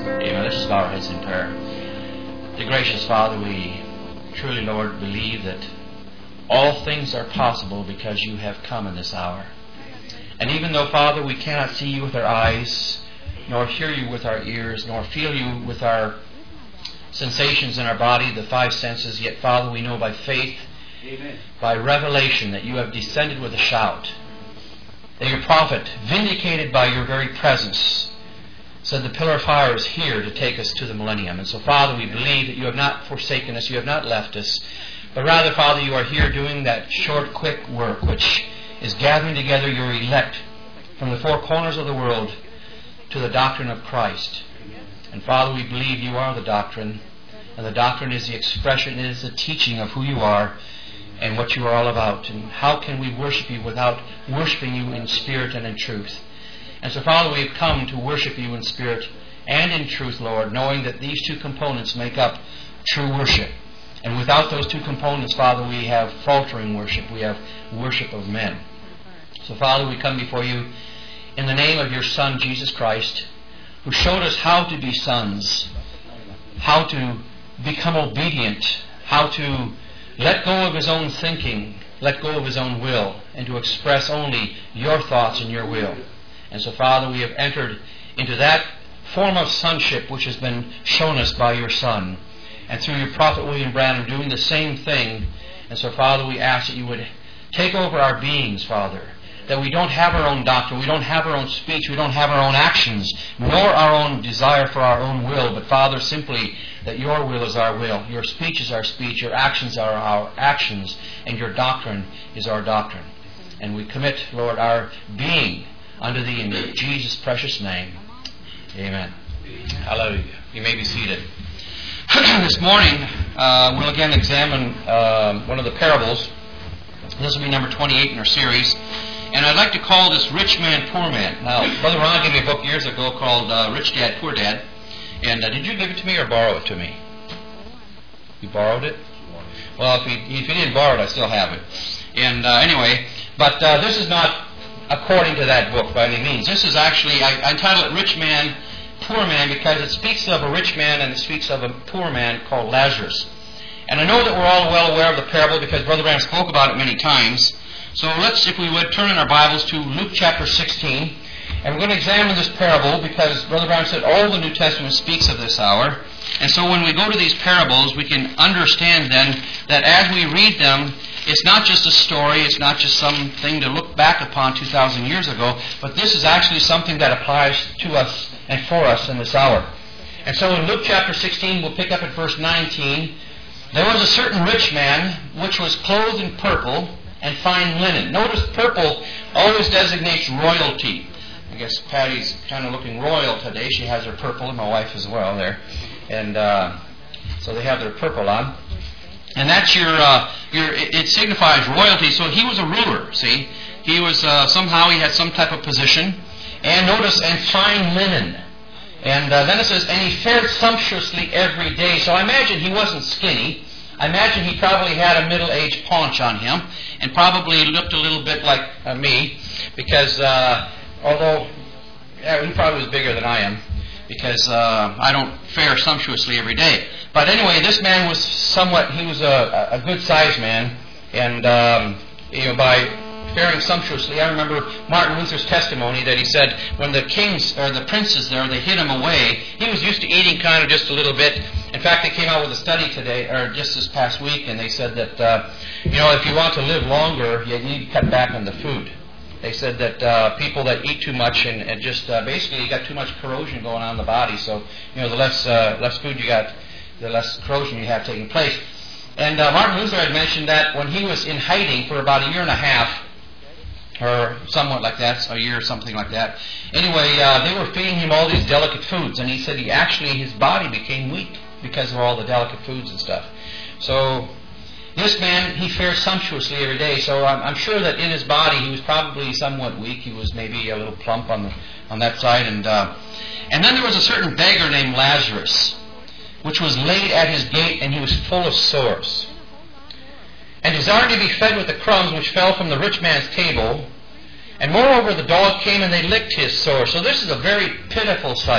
Amen. Let's just bow our heads in prayer. Dear gracious Father, we truly, Lord, believe that all things are possible because you have come in this hour. And even though, Father, we cannot see you with our eyes, nor hear you with our ears, nor feel you with our sensations in our body, the five senses, yet, Father, we know by faith, Amen, by revelation, that you have descended with a shout, that your prophet, vindicated by your very presence, said the pillar of fire is here to take us to the millennium. And so, Father, we believe that you have not forsaken us, you have not left us, but rather, Father, you are here doing that short, quick work which is gathering together your elect from the four corners of the world to the doctrine of Christ. And Father, we believe you are the doctrine, and the doctrine is the expression, it is the teaching of who you are and what you are all about. And how can we worship you without worshiping you in spirit and in truth? And so, Father, we have come to worship you in spirit and in truth, Lord, knowing that these two components make up true worship. And without those two components, Father, we have faltering worship. We have worship of men. So, Father, we come before you in the name of your Son, Jesus Christ, who showed us how to be sons, how to become obedient, how to let go of his own thinking, let go of his own will, and to express only your thoughts and your will. And so, Father, we have entered into that form of sonship which has been shown us by your Son. And through your prophet William Branham doing the same thing. And so, Father, we ask that you would take over our beings, Father, that we don't have our own doctrine, we don't have our own speech, we don't have our own actions, nor our own desire for our own will, but, Father, simply that your will is our will, your speech is our speech, your actions are our actions, and your doctrine is our doctrine. And we commit, Lord, our being unto thee in Jesus' precious name. Amen. Hallelujah. You may be seated. This morning, we'll again examine one of the parables. This will be number 28 in our series. And I'd like to call this Rich Man, Poor Man. Now, Brother Ron gave me a book years ago called Rich Dad, Poor Dad. And did you give it to me or borrow it to me? You borrowed it? Well, if you didn't borrow it, I still have it. And anyway, but this is not according to that book by any means. This is actually, I entitled it Rich Man, Poor Man, because it speaks of a rich man and it speaks of a poor man called Lazarus. And I know that we're all well aware of the parable because Brother Branham spoke about it many times. So let's, if we would, turn in our Bibles to Luke chapter 16. And we're going to examine this parable because Brother Branham said all the New Testament speaks of this hour. And so when we go to these parables, we can understand then that as we read them, it's not just a story, it's not just something to look back upon 2,000 years ago, but this is actually something that applies to us and for us in this hour. And so in Luke chapter 16, we'll pick up at verse 19. There was a certain rich man which was clothed in purple and fine linen. Notice purple always designates royalty. I guess Patty's kind of looking royal today. She has her purple, and my wife as well there. And so they have their purple on. And that's it signifies royalty. So he was a ruler, see. He was, somehow he had some type of position. And notice, and fine linen. And then it says, and he fared sumptuously every day. So I imagine he wasn't skinny. I imagine he probably had a middle-aged paunch on him. And probably looked a little bit like me. Because, although, he probably was bigger than I am. Because I don't fare sumptuously every day. But anyway, this man was he was a good-sized man. And, by faring sumptuously, I remember Martin Luther's testimony that he said when the kings, or the princes there, they hid him away, he was used to eating kind of just a little bit. In fact, they came out with a study today, or just this past week, and they said that, if you want to live longer, you need to cut back on the food. They said that people that eat too much and just basically you got too much corrosion going on in the body. So the less food you got, the less corrosion you have taking place. And Martin Luther had mentioned that when he was in hiding for about a year and a half, or somewhat like that, a year or something like that. Anyway, they were feeding him all these delicate foods, and he said his body became weak because of all the delicate foods and stuff. So this man, he fared sumptuously every day, so I'm sure that in his body he was probably somewhat weak. He was maybe a little plump on that side. And then there was a certain beggar named Lazarus, which was laid at his gate, and he was full of sores, and desired to be fed with the crumbs which fell from the rich man's table. And moreover, the dog came and they licked his sores. So this is a very pitiful sight.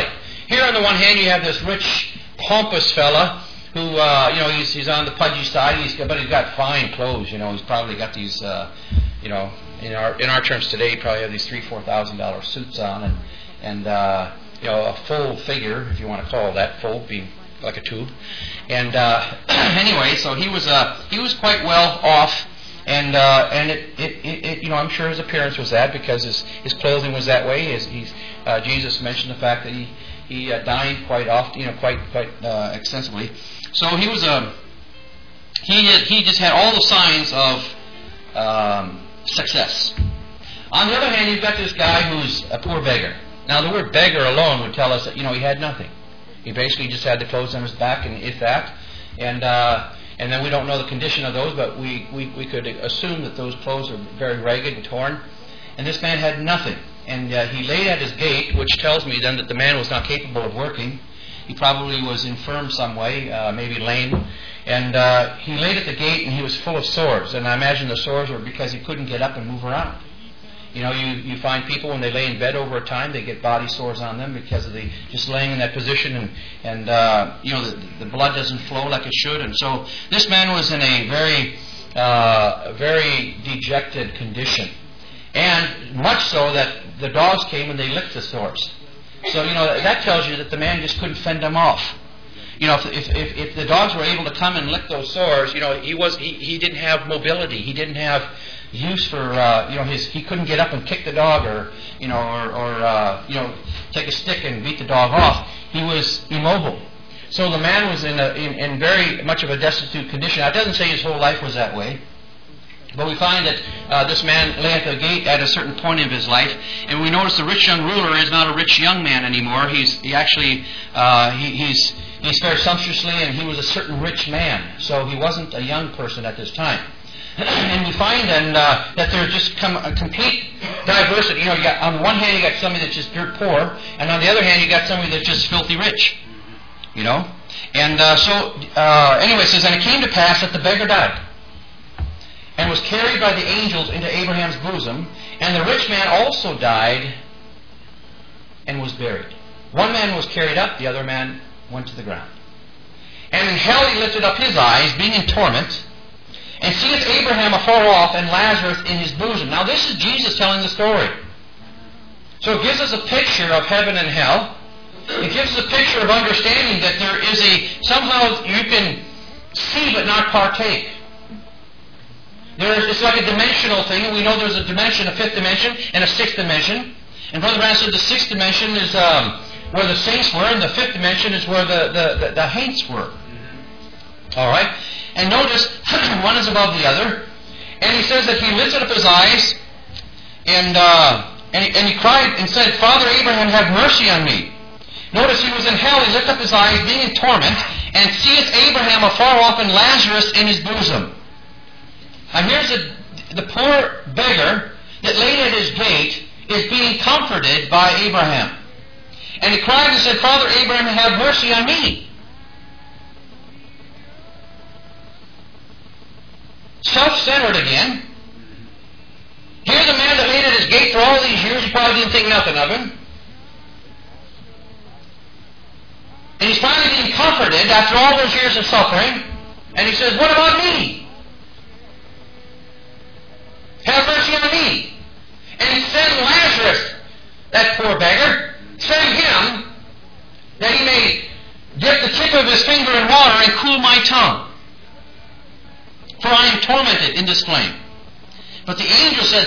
here on the one hand you have this rich, pompous fella who, he's on the pudgy side, but he's got fine clothes, He's probably got these, in our terms today, he probably have these $3,000-$4,000 suits on, and a full figure, if you want to call that full, being like a tube. And anyway, so he was quite well off, and I'm sure his appearance was that because his clothing was that way. Jesus mentioned the fact that he dined quite often, quite extensively. So he was he just had all the signs of success. On the other hand, you've got this guy who's a poor beggar. Now, the word beggar alone would tell us that he had nothing. He basically just had the clothes on his back, and if that, and then we don't know the condition of those, but we could assume that those clothes are very ragged and torn. And this man had nothing, and he laid at his gate, which tells me then that the man was not capable of working. He probably was infirm some way, maybe lame. And he laid at the gate, and he was full of sores. And I imagine the sores were because he couldn't get up and move around. You find people when they lay in bed over a time, they get body sores on them because of the just laying in that position, and the blood doesn't flow like it should. And so this man was in a very dejected condition, and much so that the dogs came and they licked the sores. So that tells you that the man just couldn't fend them off. If the dogs were able to come and lick those sores, he didn't have mobility. He didn't have use for he couldn't get up and kick the dog or take a stick and beat the dog off. He was immobile. So the man was in very much of a destitute condition. Now, it doesn't say his whole life was that way. But we find that this man lay at the gate at a certain point of his life, and we notice the rich young ruler is not a rich young man anymore. He's fared sumptuously, and he was a certain rich man, so he wasn't a young person at this time. And we find then that there's just a complete diversity. You got, on the one hand, you got somebody that's just dirt poor, and on the other hand, you got somebody that's just filthy rich. And anyway, it says, and it came to pass that the beggar died, and was carried by the angels into Abraham's bosom, and the rich man also died and was buried. One man was carried up, the other man went to the ground. And in hell he lifted up his eyes, being in torment, and seeth Abraham afar off, and Lazarus in his bosom. Now this is Jesus telling the story. So it gives us a picture of heaven and hell. It gives us a picture of understanding that there is somehow you can see but not partake. It's like a dimensional thing, and we know there's a dimension, a fifth dimension, and a sixth dimension. And Brother Brown said the sixth dimension is where the saints were, and the fifth dimension is where the haints were. All right? And notice, one is above the other. And he says that he lifted up his eyes, and he cried and said, Father Abraham, have mercy on me. Notice he was in hell, he lifted up his eyes, being in torment, and seeth Abraham afar off, and Lazarus in his bosom. And here's the poor beggar that laid at his gate is being comforted by Abraham. And he cried and said, Father Abraham, have mercy on me. Self-centered again. Here's a man that laid at his gate for all these years. He probably didn't think nothing of him. And he's finally being comforted after all those years of suffering. And he says, what about me? Have mercy on me. And send Lazarus, that poor beggar, send him that he may dip the tip of his finger in water and cool my tongue. For I am tormented in this flame. But the angel said,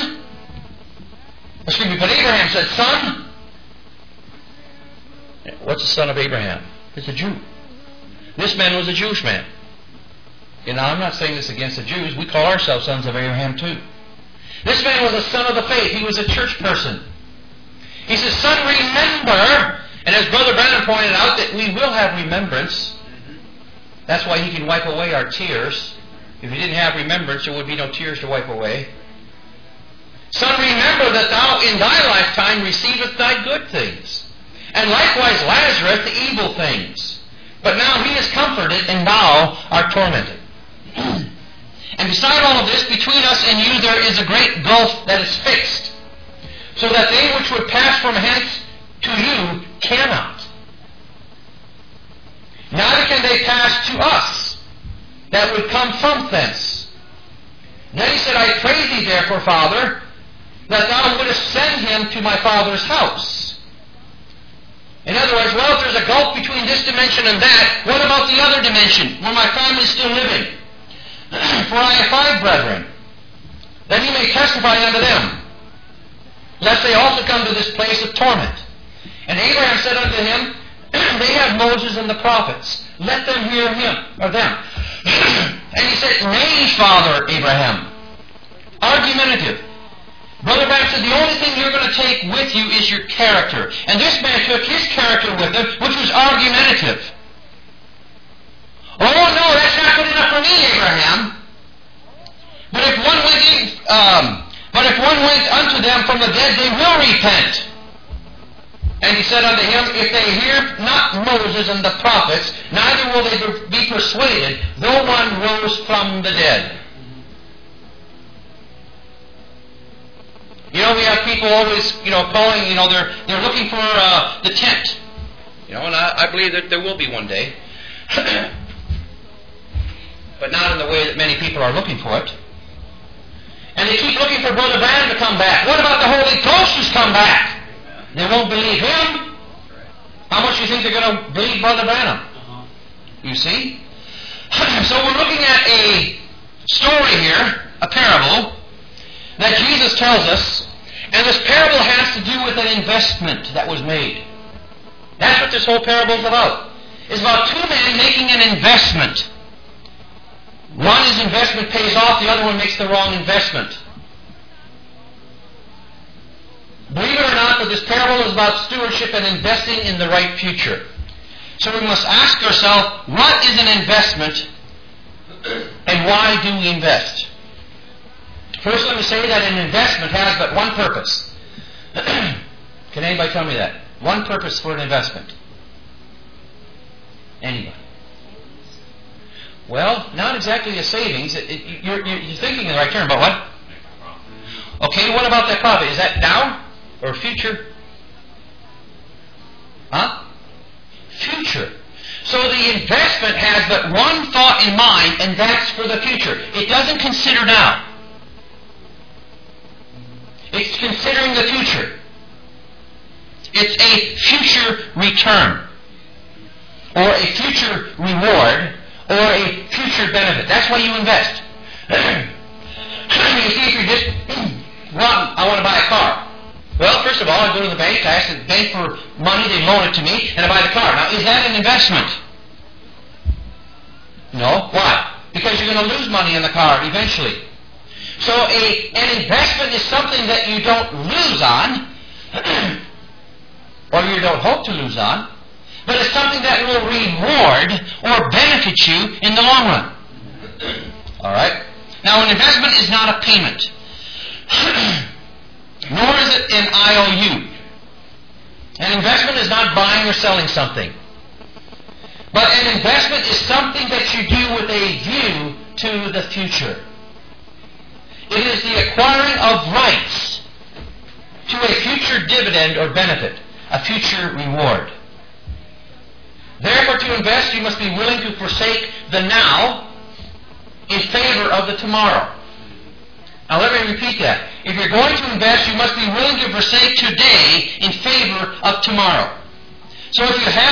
but Abraham said, Son. What's the son of Abraham? It's a Jew. This man was a Jewish man. And I'm not saying this against the Jews. We call ourselves sons of Abraham too. This man was a son of the faith. He was a church person. He says, Son, remember. And as Brother Branham pointed out, that we will have remembrance. That's why he can wipe away our tears. If he didn't have remembrance, there would be no tears to wipe away. Son, remember that thou in thy lifetime receivest thy good things. And likewise Lazarus the evil things. But now he is comforted, and thou art tormented. And beside all of this, between us and you there is a great gulf that is fixed, so that they which would pass from hence to you cannot. may pass to us, that would come from thence. Then he said, I pray thee therefore, Father, that thou wouldest send him to my father's house. In other words, well, if there's a gulf between this dimension and that, what about the other dimension, where my family is still living? For I have 5 brethren, that he may testify unto them, lest they also come to this place of torment. And Abraham said unto him, they have Moses and the prophets. Let them hear him, or them. And he said, nay, Father Abraham. Argumentative. Brother Branham said, the only thing you're going to take with you is your character. And this man took his character with him, which was argumentative. Oh, no, that's not good enough for me, Abraham. But if one went unto them from the dead, they will repent. And he said unto him, if they hear not Moses and the prophets, neither will they be persuaded, though one rose from the dead. You know, we have people always, calling, they're looking for the tent. And I believe that there will be one day. But not in the way that many people are looking for it. And they keep looking for Brother Branham to come back. What about the Holy Ghost who's come back? They won't believe him. How much do you think they're going to believe Brother Branham? You see? So we're looking at a story here, a parable, that Jesus tells us, and this parable has to do with an investment that was made. That's what this whole parable is about. It's about 2 men making an investment. One, his investment pays off, the other one makes the wrong investment. Believe it or not, but this parable is about stewardship and investing in the right future. So we must ask ourselves, what is an investment and why do we invest? First, let me say that an investment has but one purpose. Can anybody tell me that? One purpose for an investment. Anybody? Well, not exactly a savings. You're thinking in the right term, but what? Okay, what about that profit? Is that now or future? Huh? Future. So the investment has but one thought in mind, and that's for the future. It doesn't consider now. It's considering the future. It's a future return, or a future reward, or a future benefit. That's why you invest. You see, if you're just, I want to buy a car. Well, first of all, I go to the bank, I ask the bank for money, they loan it to me, and I buy the car. Now, is that an investment? No. Why? Because you're going to lose money in the car eventually. So an investment is something that you don't lose on, or you don't hope to lose on, but it's something that will reward or benefit you in the long run. All right? Now, an investment is not a payment, nor is it an IOU. An investment is not buying or selling something. But an investment is something that you do with a view to the future. It is the acquiring of rights to a future dividend or benefit, a future reward. Therefore, to invest, you must be willing to forsake the now in favor of the tomorrow. Now, let me repeat that. If you're going to invest, you must be willing to forsake today in favor of tomorrow. So if you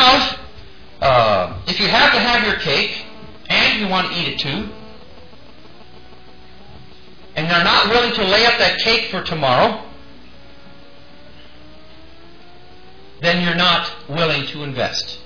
have to have your cake, and you want to eat it too, and you're not willing to lay up that cake for tomorrow, then you're not willing to invest.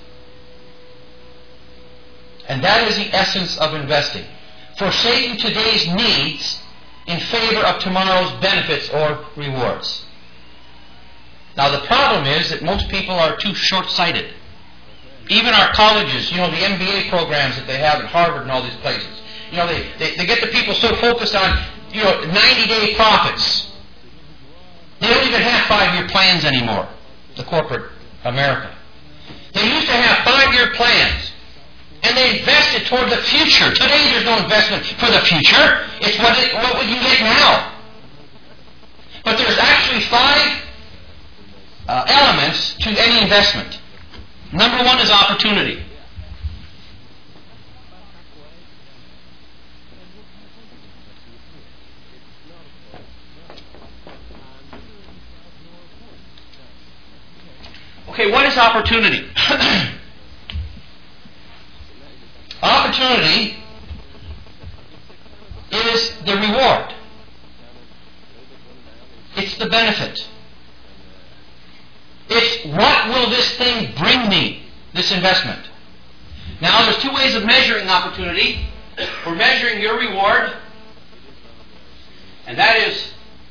And that is the essence of investing. Forsaking today's needs in favor of tomorrow's benefits or rewards. Now the problem is that most people are too short-sighted. Even our colleges, the MBA programs that they have at Harvard and all these places, they get the people so focused on 90-day profits. They don't even have 5-year plans anymore, the corporate America. They used to have 5-year plans, and they invested toward the future. Today there's no investment for the future. It's what would you get now. But there's actually 5 elements to any investment. Number 1 is opportunity. is opportunity? Opportunity is the reward. It's the benefit. It's what will this thing bring me, this investment. Now, there's two ways of measuring opportunity. We're measuring your reward, and that is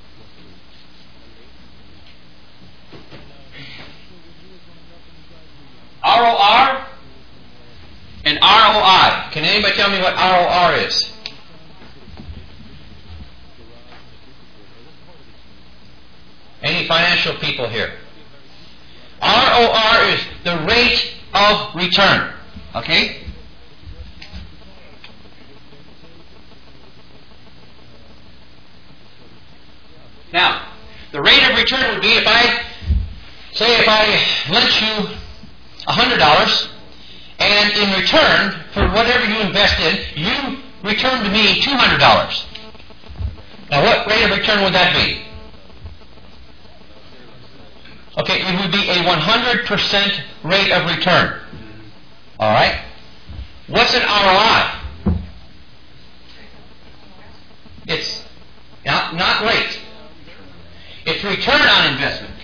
ROR and ROI. Can anybody tell me what ROR is? Any financial people here? ROR is the rate of return. Okay? Now, the rate of return would be if I lent you $100, and in return for whatever you invested, you return to me $200. Now, what rate of return would that be? Okay, it would be a 100% rate of return. All right? What's an ROI? It's not rate. It's return on investment.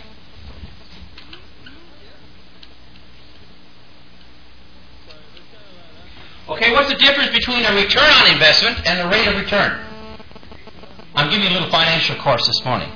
Okay, what's the difference between a return on investment and a rate of return? I'm giving you a little financial course this morning.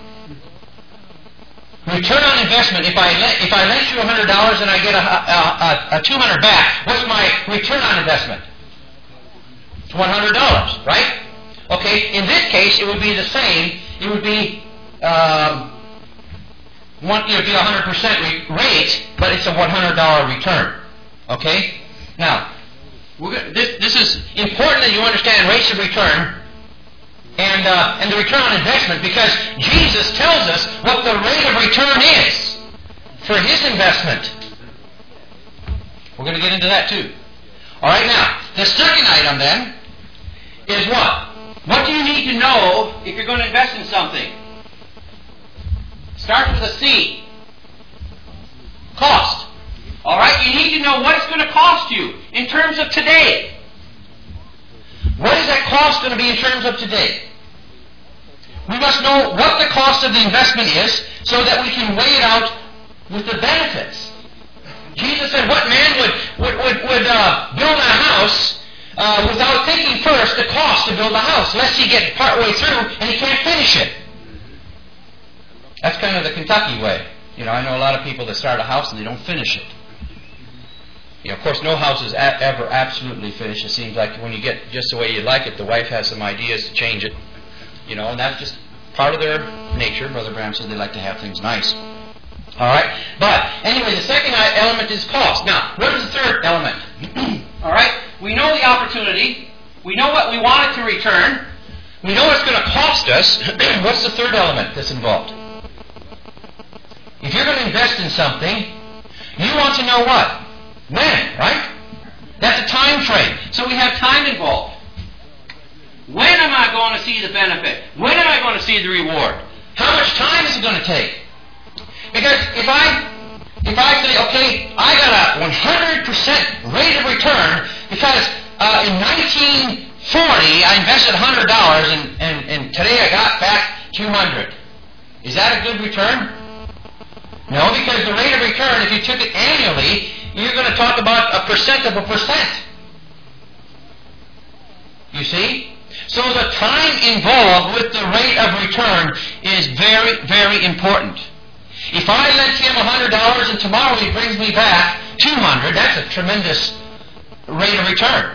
Return on investment, if I lent you $100 and I get a $200 back, what's my return on investment? It's $100, right? Okay, in this case, it would be the same. It would be it would be 100% rate, but it's a $100 return. Okay? Now, this is important that you understand rates of return and the return on investment, because Jesus tells us what the rate of return is for His investment. We're going to get into that too. All right, now, the second item then is what? What do you need to know if you're going to invest in something? Starts with a C. Cost. All right, you need to know what it's going to cost you in terms of today. What is that cost going to be in terms of today? We must know what the cost of the investment is so that we can weigh it out with the benefits. Jesus said, what man would build a house without thinking first the cost to build a house, lest he get partway through and he can't finish it? That's kind of the Kentucky way. You know, I know a lot of people that start a house and they don't finish it. You know, of course, no house is ever absolutely finished. It seems like when you get just the way you like it, the wife has some ideas to change it. You know, and that's just part of their nature. Brother Branham said they like to have things nice. All right? But, anyway, the second element is cost. Now, what is the third element? All right? We know the opportunity. We know what we want it to return. We know what it's going to cost us. What's the third element that's involved? If you're going to invest in something, you want to know what? When, right? That's a time frame. So we have time involved. When am I going to see the benefit? When am I going to see the reward? How much time is it going to take? Because if I say, okay, I got a 100% rate of return because in 1940 I invested $100 and today I got back $200. Is that a good return? No, because the rate of return, if you took it annually, you're going to talk about a percent of a percent. You see? So the time involved with the rate of return is very, very important. If I lent him $100 and tomorrow he brings me back $200, that's a tremendous rate of return.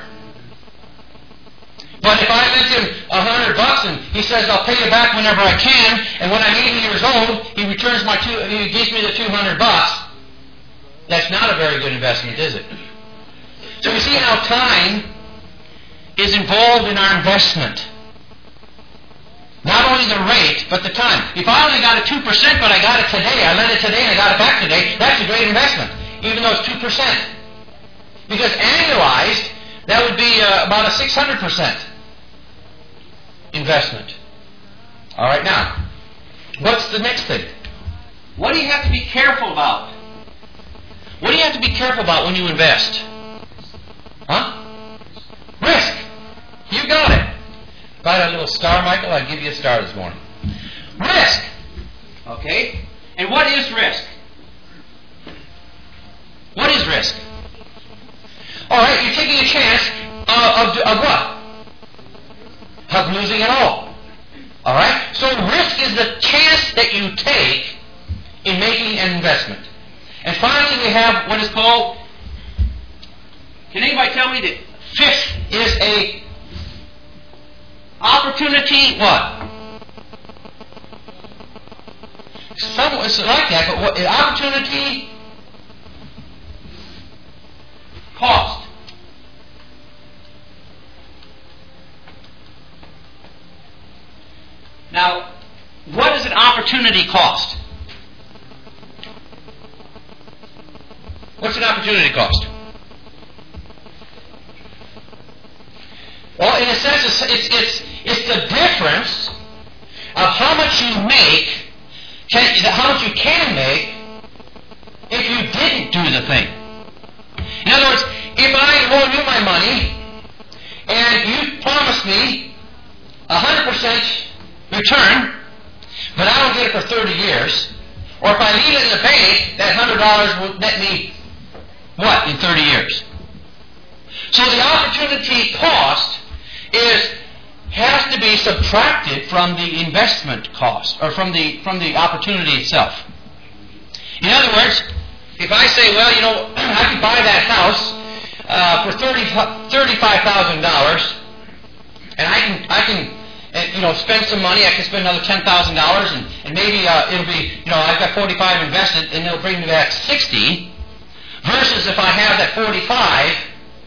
But if I lent him $100 and he says, I'll pay you back whenever I can, and when I'm 80 years old, he gives me the $200, that's not a very good investment, is it? So we see how time is involved in our investment. Not only the rate, but the time. If I only got a 2%, but I got it today, I lent it today and I got it back today, that's a great investment, even though it's 2%. Because annualized, that would be about a 600% investment. All right, now, what's the next thing? What do you have to be careful about? What do you have to be careful about when you invest? Huh? Risk. You got it. If I had a little star, Michael, I'd give you a star this morning. Risk. Okay? And what is risk? What is risk? All right, you're taking a chance of what? Of losing it all. All right? So risk is the chance that you take in making an investment. And finally, we have what is called, can anybody tell me that fifth is a opportunity what? It's like that, but what, opportunity cost. Now, what is an opportunity cost? What's an opportunity cost? Well, in a sense, it's the difference of how much you make, how much you can make if you didn't do the thing. In other words, if I loan you my money and you promise me 100% return, but I don't get it for 30 years, or if I leave it in the bank, that $100 will net me what in 30 years? So the opportunity cost has to be subtracted from the investment cost, or from the opportunity itself. In other words, if I say, well, I can buy that house for $35,000, and I can spend some money. I can spend another $10,000, and maybe it'll be, I've got 45 invested, and it'll bring me back 60. Versus if I have that 45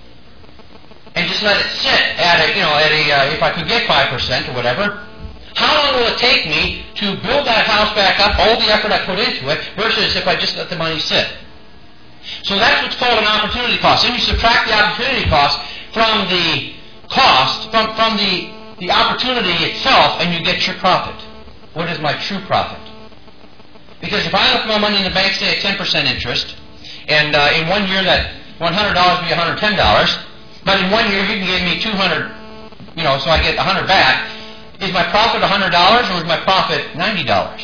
and just let it sit at if I could get 5% or whatever, how long will it take me to build that house back up, all the effort I put into it, versus if I just let the money sit? So that's what's called an opportunity cost. Then you subtract the opportunity cost from the cost, from the opportunity itself, and you get your profit. What is my true profit? Because if I left my money in the bank, say at 10% interest, and in 1 year that $100 would be $110, but in 1 year you can give me $200, so I get $100 back. Is my profit $100 or is my profit $90?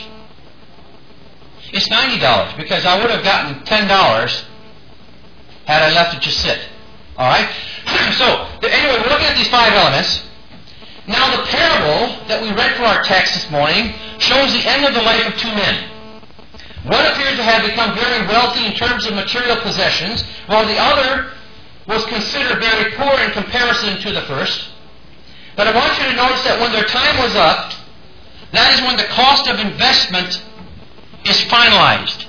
It's $90 because I would have gotten $10 had I left it just sit. All right? So, anyway, we're looking at these 5 elements. Now, the parable that we read for our text this morning shows the end of the life of 2 men. One appears to have become very wealthy in terms of material possessions, while the other was considered very poor in comparison to the first. But I want you to notice that when their time was up, that is when the cost of investment is finalized.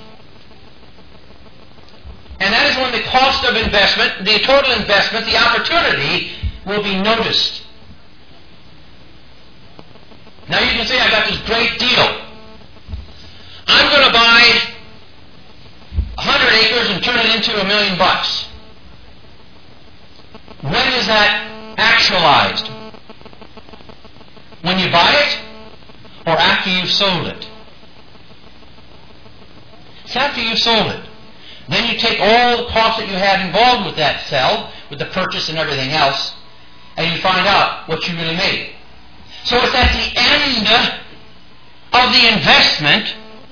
And that is when the cost of investment, the total investment, the opportunity, will be noticed. Now you can say, I got this great deal. I'm going to buy 100 acres and turn it into $1 million. When is that actualized? When you buy it or after you've sold it? It's after you've sold it. Then you take all the costs that you had involved with that sale, with the purchase and everything else, and you find out what you really made. So it's at the end of the investment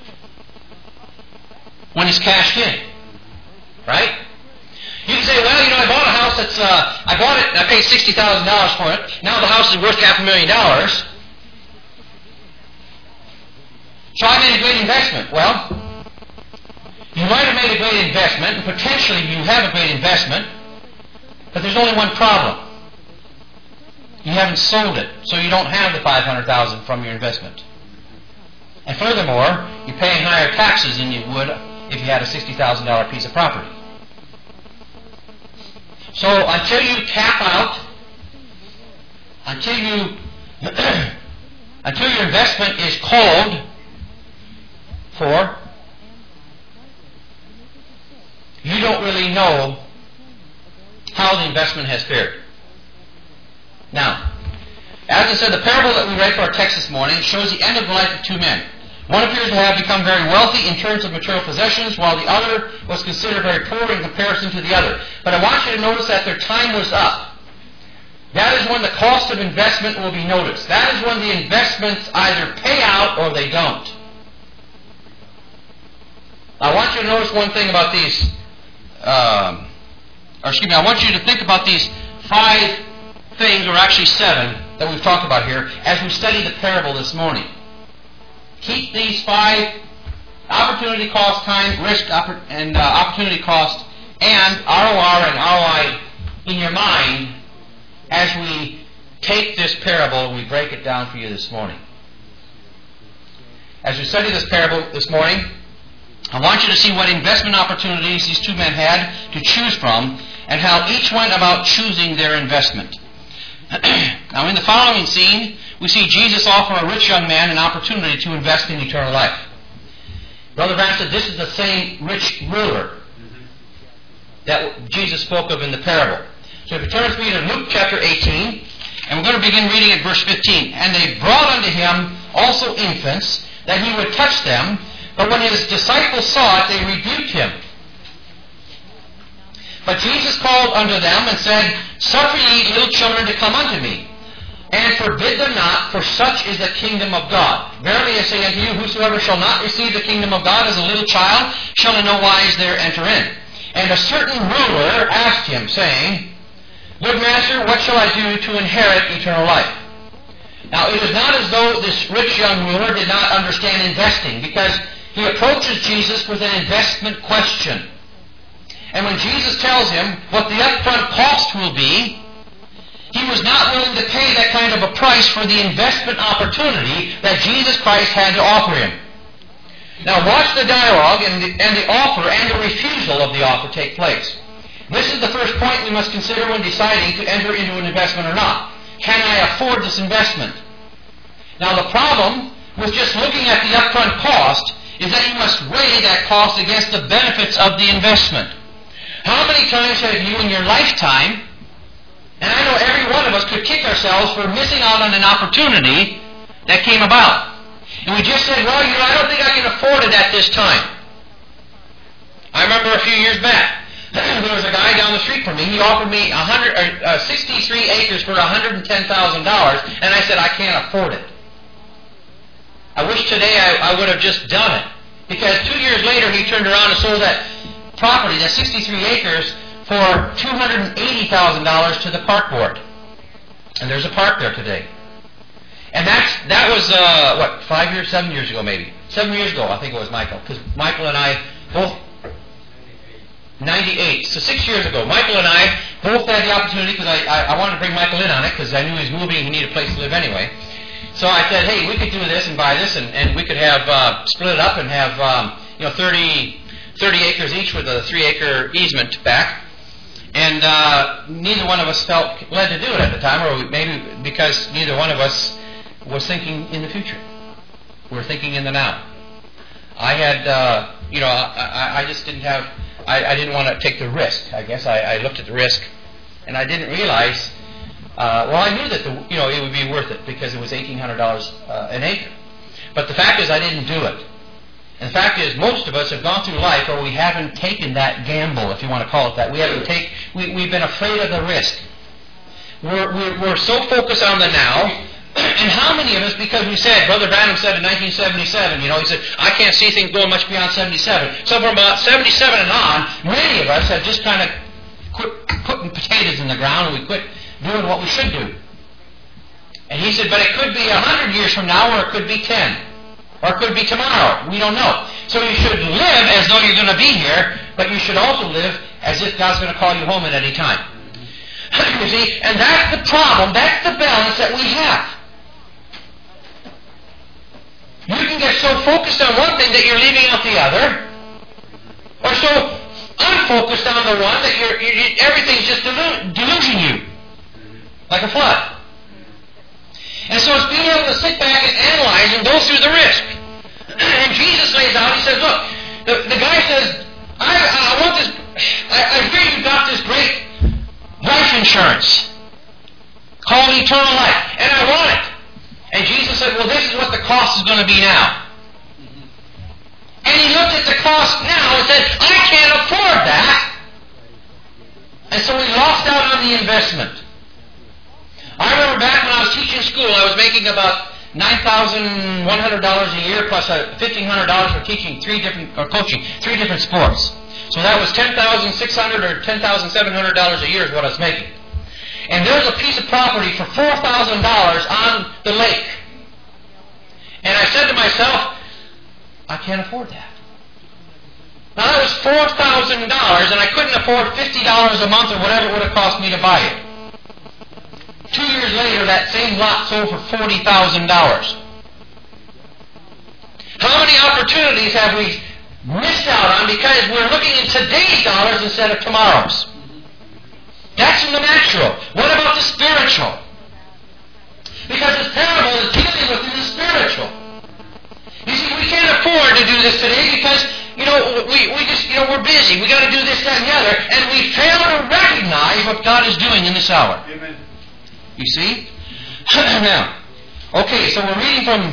when it's cashed in. Right? You can say, well, I bought a house that's, I bought it and I paid $60,000 for it. Now the house is worth $500,000. So I made a great investment. Well, you might have made a great investment, and potentially you have a great investment, but there's only one problem. You haven't sold it, so you don't have the $500,000 from your investment. And furthermore, you're paying higher taxes than you would if you had a $60,000 piece of property. So until you tap out, until your investment is called for, you don't really know how the investment has fared. Now, as I said, the parable that we read for our text this morning shows the end of the life of 2 men. One appears to have become very wealthy in terms of material possessions, while the other was considered very poor in comparison to the other. But I want you to notice that their time was up. That is when the cost of investment will be noticed. That is when the investments either pay out or they don't. I want you to notice one thing about these, I want you to think about these 5 things, or actually 7, that we've talked about here as we study the parable this morning. Keep these 5, opportunity cost, time, risk, and opportunity cost, and ROR and ROI in your mind as we take this parable and we break it down for you this morning. As we study this parable this morning, I want you to see what investment opportunities these 2 men had to choose from and how each went about choosing their investment. Now, in the following scene, we see Jesus offer a rich young man an opportunity to invest in eternal life. Brother Branham said this is the same rich ruler that Jesus spoke of in the parable. So if you turn with me to Luke chapter 18, and we're going to begin reading at verse 15. And they brought unto him also infants, that he would touch them, but when his disciples saw it, they rebuked him. But Jesus called unto them and said, Suffer ye little children to come unto me, and forbid them not, for such is the kingdom of God. Verily I say unto you, whosoever shall not receive the kingdom of God as a little child, shall in no wise there enter in. And a certain ruler asked him, saying, Good master, what shall I do to inherit eternal life? Now it is not as though this rich young ruler did not understand investing, because he approaches Jesus with an investment question. And when Jesus tells him what the upfront cost will be, he was not willing to pay that kind of a price for the investment opportunity that Jesus Christ had to offer him. Now watch the dialogue and the offer and the refusal of the offer take place. This is the first point we must consider when deciding to enter into an investment or not. Can I afford this investment? Now the problem with just looking at the upfront cost is that you must weigh that cost against the benefits of the investment. How many times have you in your lifetime, and I know every one of us could kick ourselves for missing out on an opportunity that came about. And we just said, well, I don't think I can afford it at this time. I remember a few years back, there was a guy down the street from me. He offered me 63 acres for $110,000, and I said, I can't afford it. I wish today I would have just done it. Because 2 years later, he turned around and sold that property, that 63 acres, for $280,000 to the park board. And there's a park there today. And that was, 7 years ago maybe. 7 years ago, I think it was Michael. Because Michael and I both, 98, so 6 years ago, Michael and I both had the opportunity, because I wanted to bring Michael in on it, because I knew he was moving and he needed a place to live anyway. So I said, hey, we could do this and buy this, and we could have split it up and have 30 acres each with a 3-acre easement back. And neither one of us felt led to do it at the time, or maybe because neither one of us was thinking in the future. We were thinking in the now. I had, I just didn't have, I didn't want to take the risk. I guess I looked at the risk, and I didn't realize. I knew that it would be worth it because it was $1,800 an acre. But the fact is, I didn't do it. And the fact is, most of us have gone through life where we haven't taken that gamble, if you want to call it that. We've been afraid of the risk. We're so focused on the now. And how many of us, because we said, Brother Branham said in 1977, he said, I can't see things going much beyond 77. So from about 77 and on, many of us have just kind of quit putting potatoes in the ground, and we quit doing what we should do. And he said, but it could be 100 years from now, or it could be 10. Or it could be tomorrow. We don't know. So you should live as though you're going to be here, but you should also live as if God's going to call you home at any time. You see, and that's the problem. That's the balance that we have. You can get so focused on one thing that you're leaving out the other, or so unfocused on the one that everything's just deluging you, like a flood. And so it's being able to sit back and analyze and go through the risk. And Jesus lays out, he says, look, the guy says, I want this, I hear you got this great life insurance called eternal life, and I want it. And Jesus said, well, this is what the cost is going to be now. And he looked at the cost now and said, I can't afford that. And so he lost out on the investment. I remember back when I was teaching school, I was making about $9,100 a year plus $1,500 for teaching coaching three different sports. So that was $10,600 or $10,700 a year is what I was making. And there was a piece of property for $4,000 on the lake. And I said to myself, I can't afford that. Now that was $4,000, and I couldn't afford $50 a month or whatever it would have cost me to buy it. 2 years later, that same lot sold for $40,000. How many opportunities have we missed out on because we're looking in today's dollars instead of tomorrow's? That's in the natural. What about the spiritual? Because this parable is dealing with the spiritual. You see, we can't afford to do this today because, we're busy. We got to do this, that, and the other, and we fail to recognize what God is doing in this hour. Amen. You see? Now, okay, so we're reading from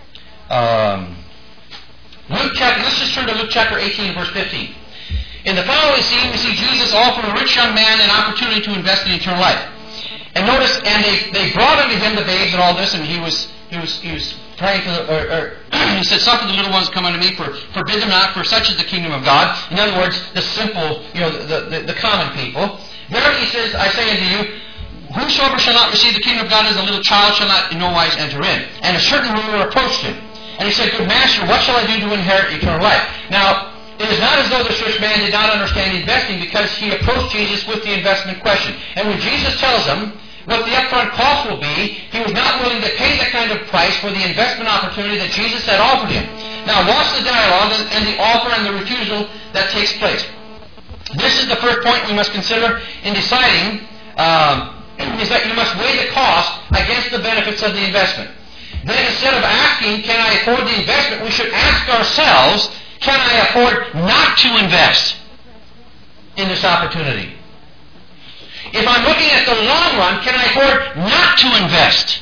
Luke chapter. Let's just turn to Luke chapter 18, verse 15. In the following scene, we see Jesus offer a rich young man an opportunity to invest in eternal life. And notice, and they brought unto him the babes and all this, and he was praying for he said, suffer the little ones to come unto me, forbid them not, for such is the kingdom of God. In other words, the simple, the common people. Verily he says, I say unto you, whosoever shall not receive the kingdom of God as a little child shall not in no wise enter in. And a certain ruler approached him. And he said, Good master, what shall I do to inherit eternal life? Now, it is not as though this rich man did not understand investing, because he approached Jesus with the investment question. And when Jesus tells him what the upfront cost will be, he was not willing to pay that kind of price for the investment opportunity that Jesus had offered him. Now watch the dialogue and the offer and the refusal that takes place. This is the first point we must consider in deciding, is that you must weigh the cost against the benefits of the investment. Then instead of asking, can I afford the investment, we should ask ourselves, can I afford not to invest in this opportunity? If I'm looking at the long run, can I afford not to invest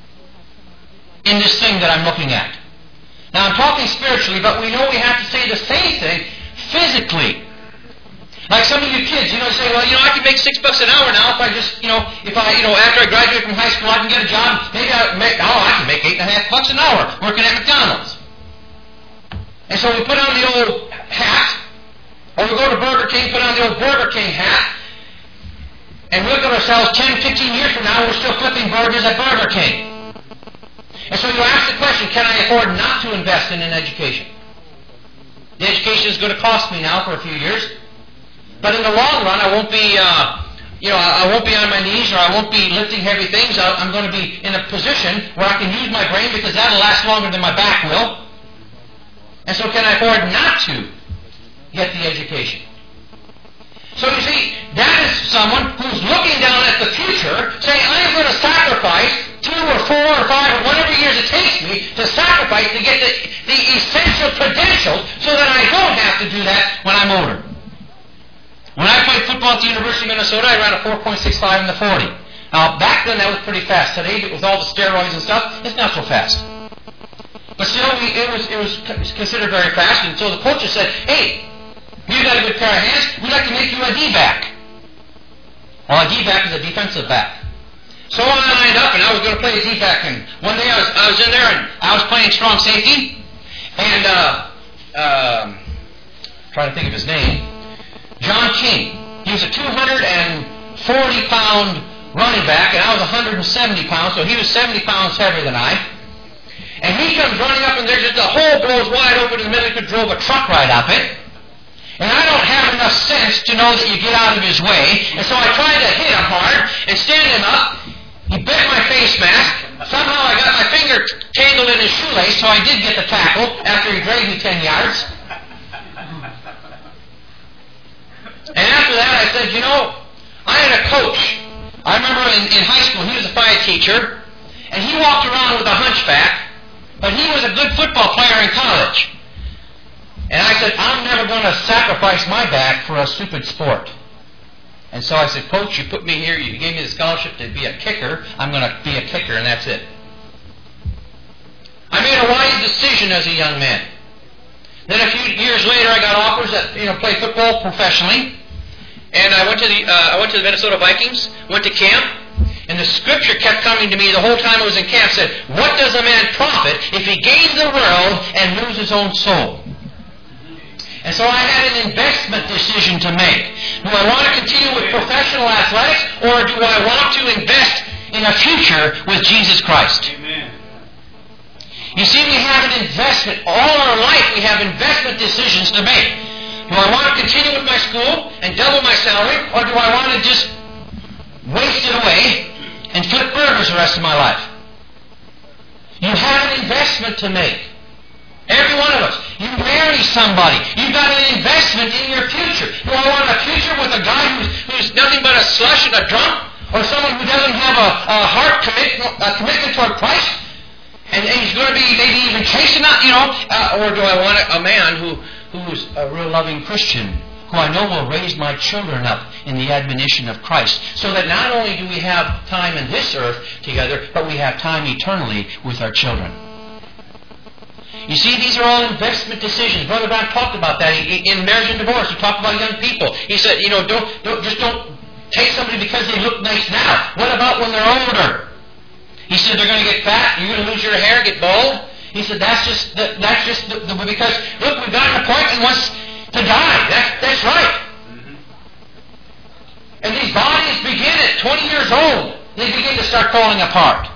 in this thing that I'm looking at? Now I'm talking spiritually, but we know we have to say the same thing physically. Like some of you kids, say, well, I can make $6 an hour now if I just, after I graduate from high school, I can get a job. Maybe I can make $8.50 an hour working at McDonald's. And so we put on the old hat, or we go to Burger King, put on the old Burger King hat, and we look at ourselves 10, 15 years from now, we're still flipping burgers at Burger King. And so you ask the question, can I afford not to invest in an education? The education is going to cost me now for a few years. But in the long run, I won't be, I won't be on my knees, or I won't be lifting heavy things. I'm going to be in a position where I can use my brain, because that'll last longer than my back will. And so can I afford not to get the education? So you see, that is someone who's looking down at the future, saying, I'm going to sacrifice 2 or 4 or 5 or whatever years it takes me to sacrifice to get the essential credentials so that I don't have to do that when I'm older. When I played football at the University of Minnesota, I ran a 4.65 in the 40. Now, back then that was pretty fast. Today, with all the steroids and stuff, it's not so fast. But still, it was considered very fast, and so the coaches said, hey, you got a good pair of hands, we'd like to make you a D-back. Well, a D-back is a defensive back. So I lined up, and I was going to play a D-back, and one day I was in there, and I was playing strong safety, and trying to think of his name, John King. He was a 240-pound running back, and I was 170 pounds, so he was 70 pounds heavier than I. And he comes running up, and there's just the hole blows wide open in the middle. He could drove a truck right up it. And I don't have enough sense to know that you get out of his way. And so I tried to hit him hard and stand him up. He bent my face mask. Somehow I got my finger tangled in his shoelace, so I did get the tackle after he dragged me 10 yards. And after that I said, I had a coach. I remember in high school, he was a PHYA teacher, and he walked around with a hunchback, but he was a good football player in college. And I said, I'm never going to sacrifice my back for a stupid sport. And so I said, Coach, you put me here, you gave me the scholarship to be a kicker, I'm going to be a kicker, and that's it. I made a wise decision as a young man. Then a few years later, I got offers to play football professionally, and I went to the Minnesota Vikings. Went to camp, and the scripture kept coming to me the whole time I was in camp. Said, "What does a man profit if he gains the world and loses his own soul?" And so I had an investment decision to make. Do I want to continue with professional athletics, or do I want to invest in a future with Jesus Christ? Amen. You see, we have an investment. All our life we have investment decisions to make. Do I want to continue with my school and double my salary, or do I want to just waste it away and flip burgers the rest of my life? You have an investment to make. Every one of us. You marry somebody. You've got an investment in your future. Do I want a future with a guy who's nothing but a slush and a drunk? Or someone who doesn't have a heart commitment toward Christ? And he's going to be maybe even chasing out, or do I want a man who's a real loving Christian, who I know will raise my children up in the admonition of Christ, so that not only do we have time in this earth together, but we have time eternally with our children. You see, these are all investment decisions. Brother Brown talked about that in Marriage and Divorce. He talked about young people. He said, don't take somebody because they look nice now. What about when they're older? He said they're going to get fat, you're going to lose your hair, get bald. He said that's just because look, we've got an appointment once to die. That's right. Mm-hmm. And these bodies begin at 20 years old. They begin to start falling apart.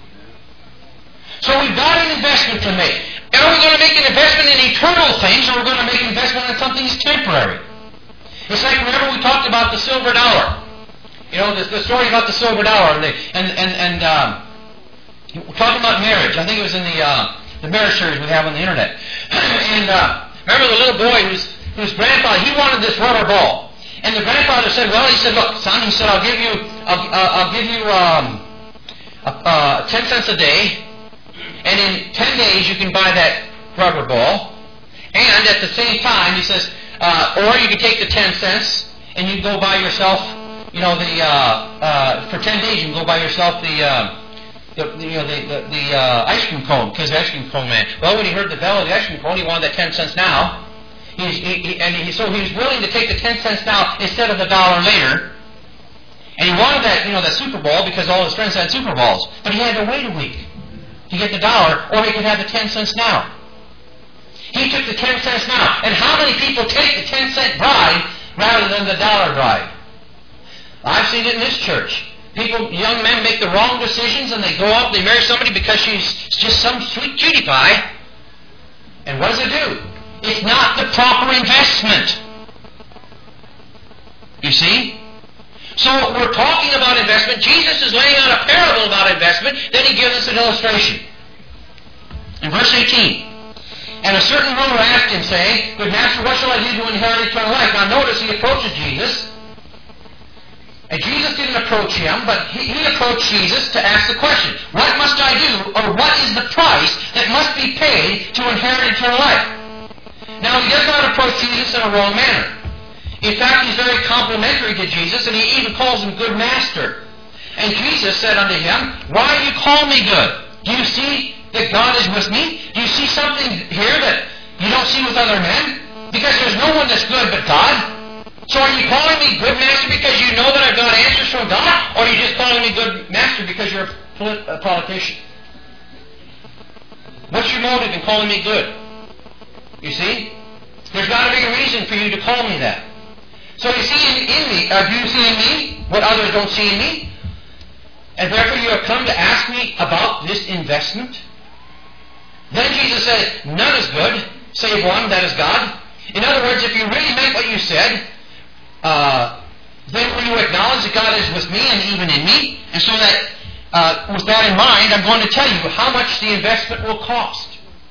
So we've got an investment to make. And are we going to make an investment in eternal things, or are we going to make an investment in something that's temporary? It's like, remember we talked about the silver dollar. The story about the silver dollar, and we're talking about marriage. I think it was in the marriage series we have on the internet. And remember the little boy whose grandfather, he wanted this rubber ball, and the grandfather said, "Well," he said, "look, son," he said, "I'll give you 10 cents a day, and in 10 days you can buy that rubber ball, and at the same time," he says, "or you can take the 10 cents and you can go buy yourself, for 10 days you can go buy yourself the ice cream cone," because the ice cream cone man. Well, when he heard the bell of the ice cream cone, he wanted that 10 cents now. So he was willing to take the 10 cents now instead of the dollar later. And he wanted that, that Super Bowl because all his friends had Super Bowls. But he had to wait a week to get the dollar, or he could have the 10 cents now. He took the 10 cents now. And how many people take the 10-cent bride rather than the dollar bride? I've seen it in this church. Young men make the wrong decisions, and they go out, they marry somebody because she's just some sweet cutie pie. And what does it do? It's not the proper investment. You see? So we're talking about investment. Jesus is laying out a parable about investment. Then he gives us an illustration. In verse 18, "And a certain ruler asked him, saying, Good master, what shall I do to inherit eternal life?" Now notice he approaches Jesus. And Jesus didn't approach him, but he approached Jesus to ask the question, "What must I do, or what is the price that must be paid to inherit eternal life?" Now he does not approach Jesus in a wrong manner. In fact, he's very complimentary to Jesus, and he even calls him good master. And Jesus said unto him, "Why do you call me good? Do you see that God is with me? Do you see something here that you don't see with other men? Because there's no one that's good but God. So are you calling me good master because you know that I've got answers from God? Or are you just calling me good master because you're a politician? What's your motive in calling me good? You see? There's got to be a reason for you to call me that. So you see in me, do you see in me what others don't see in me? And therefore you have come to ask me about this investment? Then Jesus said, "None is good, save one, that is God." In other words, if you really meant what you said, then will you acknowledge that God is with me and even in me? And so that, with that in mind, I'm going to tell you how much the investment will cost.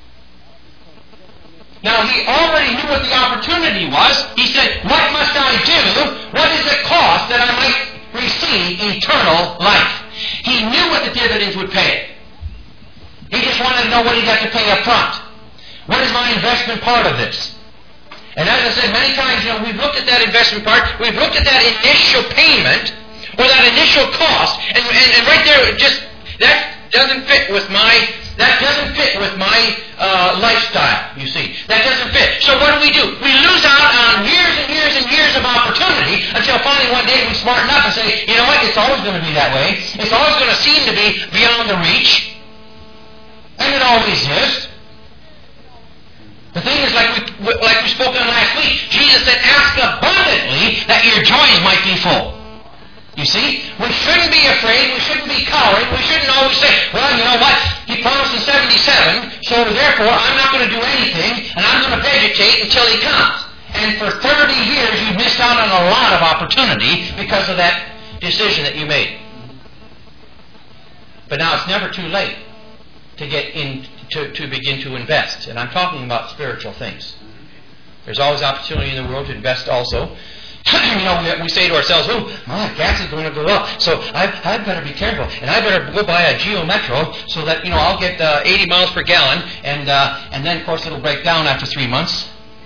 Now, he already knew what the opportunity was. He said, "What must I do? What is the cost that I might receive eternal life?" He knew what the dividends would pay. He just wanted to know what he got to pay up front. What is my investment part of this? And as I said many times, we've looked at that investment part. We've looked at that initial payment, or that initial cost, and right there, that doesn't fit with That doesn't fit with my lifestyle, you see. That doesn't fit. So what do? We lose out on years and years and years of opportunity until finally one day we smarten up and say, you know what, it's always going to be that way. It's always going to seem to be beyond the reach. And it always is. The thing is, like we spoke on last week, Jesus said, ask abundantly that your joys might be full. You see, we shouldn't be afraid, we shouldn't be cowering, we shouldn't always say, well, you know what, he promised in 77, so therefore I'm not going to do anything, and I'm going to vegetate until he comes. And for 30 years you've missed out on a lot of opportunity because of that decision that you made. But now it's never too late to get in to begin to invest. And I'm talking about spiritual things. There's always opportunity in the world to invest also. You know, we say to ourselves, oh, my gas is going to go up, so I better be careful, and I better go buy a Geo Metro so that, you know, I'll get 80 miles per gallon, and then, of course, it'll break down after 3 months.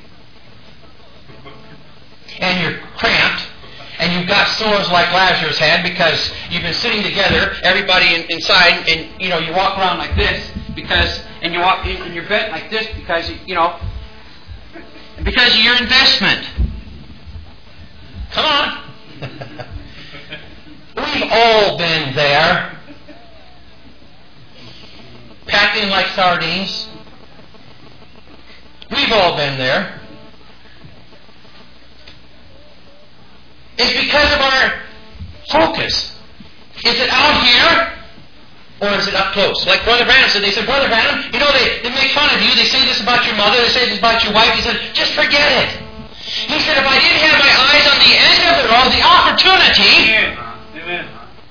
And you're cramped, and you've got sores like Lazarus had because you've been sitting together, everybody inside, and, you know, you walk around like this and you walk in your bed like this because of your investment. Come on. We've all been there. Packed in like sardines. We've all been there. It's because of our focus. Is it out here or is it up close? Like Brother Branham said, they said, Brother Branham, you know, they make fun of you. They say this about your mother. They say this about your wife. He said, just forget it. He said, if I didn't have my eyes on the end of it all, the opportunity, Amen.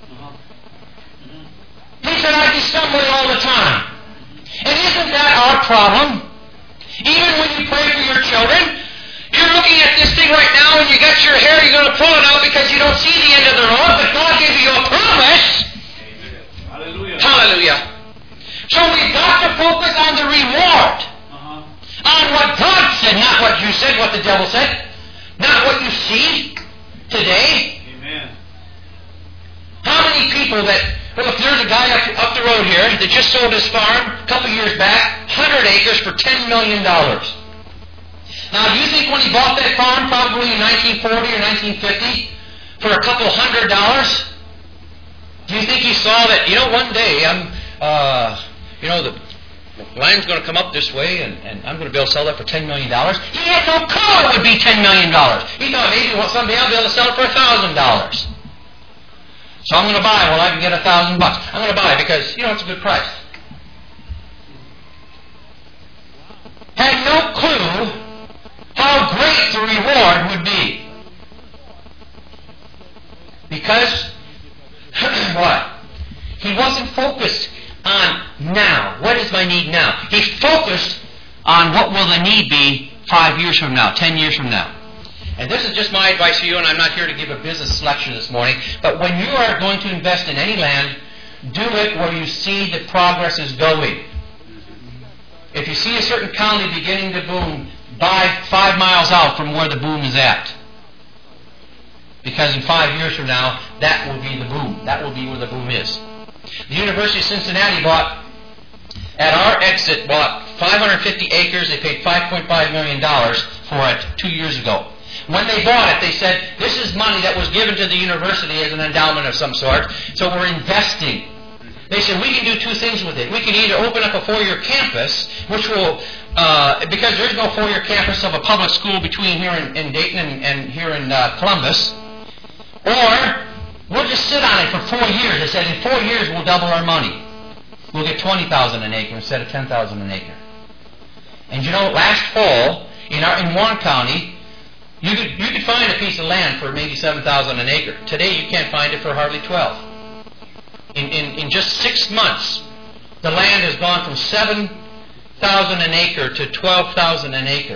He said, I'd be stumbling all the time. And isn't that our problem? Even when you pray for your children, you're looking at this thing right now and you got your hair, you're going to pull it out because you don't see the end of the road, but God gave you a promise. Hallelujah. Hallelujah. So we've got to focus on the reward. On what God said, not what you said, what the devil said. Not what you see today. Amen. How many people that, well, if there's a guy up the road here that just sold his farm a couple years back, 100 acres for $10 million. Now, do you think when he bought that farm, probably in 1940 or 1950, for a couple $100, do you think he saw that, you know, one day the land's going to come up this way, and I'm going to be able to sell that for $10 million. He had no clue it would be $10 million. He thought maybe someday I'll be able to sell it for $1,000. So I'm going to buy. Well, I can get $1,000. I'm going to buy because, you know, it's a good price. Had no clue how great the reward would be. Because, what? He wasn't focused on now. What is my need now? He focused on what will the need be 5 years from now, 10 years from now. And this is just my advice to you, and I'm not here to give a business lecture this morning, but when you are going to invest in any land, do it where you see the progress is going. If you see a certain county beginning to boom, buy 5 miles out from where the boom is at. Because in 5 years from now, that will be the boom. That will be where the boom is. The University of Cincinnati bought 550 acres. They paid $5.5 million for it 2 years ago. When they bought it, they said, this is money that was given to the university as an endowment of some sort, so we're investing. They said, we can do two things with it. We can either open up a 4-year campus, which will, because there's no 4-year campus of a public school between here in Dayton and here in Columbus, or we'll just sit on it for 4 years. They said, in 4 years we'll double our money. We'll get $20,000 an acre instead of $10,000 an acre. And you know, last fall, in Warren County, you could find a piece of land for maybe $7,000 an acre. Today you can't find it for hardly $12,000. In just 6 months, the land has gone from $7,000 an acre to $12,000 an acre.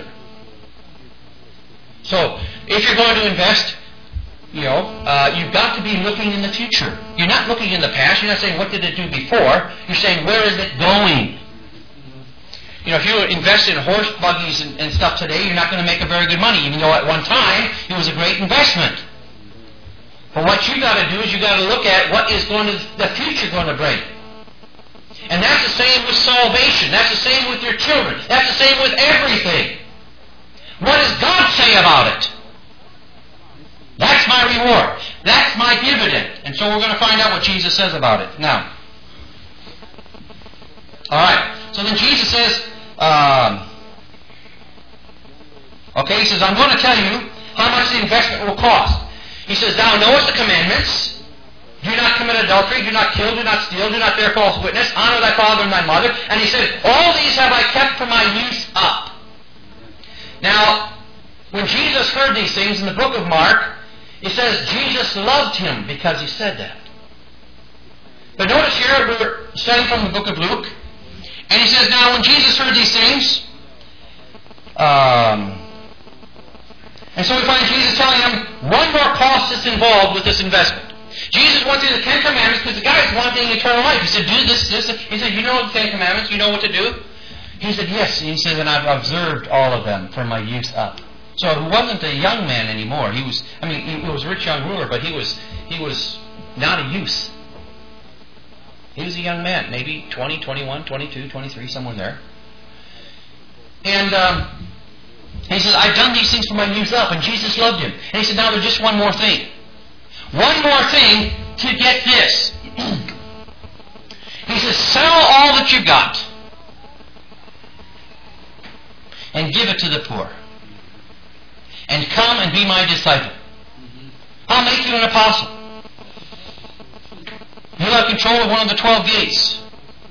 So, if you're going to invest, you've got to be looking in the future. You're not looking in the past. You're not saying, what did it do before? You're saying, where is it going? If you invest in horse buggies and stuff today, you're not going to make a very good money, even though at one time it was a great investment. But what you got to do is you got to look at what is the future going to bring. And that's the same with salvation. That's the same with your children. That's the same with everything. What does God say about it? That's my reward. That's my dividend. And so we're going to find out what Jesus says about it. Now, all right. So then Jesus says, he says, I'm going to tell you how much the investment will cost. He says, thou knowest the commandments. Do not commit adultery, do not kill, do not steal, do not bear false witness, honor thy father and thy mother. And he said, all these have I kept from my youth up. Now, when Jesus heard these things in the book of Mark, it says Jesus loved him because he said that. But notice here, we're studying from the book of Luke, and he says, now when Jesus heard these things, and so we find Jesus telling him one more cost is involved with this investment. Jesus went through the Ten Commandments because the guy is wanting eternal life. He said, do this. He said, you know the Ten Commandments? You know what to do? He said, yes. And he said, and I've observed all of them from my youth up. So he wasn't a young man anymore. He was a rich young ruler, but he was not a youth. He was a young man, maybe 20, 21, 22, 23, somewhere there. And he says, I've done these things from my youth up, and Jesus loved him. And he said, now there's just one more thing. One more thing to get this. He says, sell all that you got and give it to the poor. And come and be my disciple. I'll make you an apostle. You'll have control of one of the 12 gates.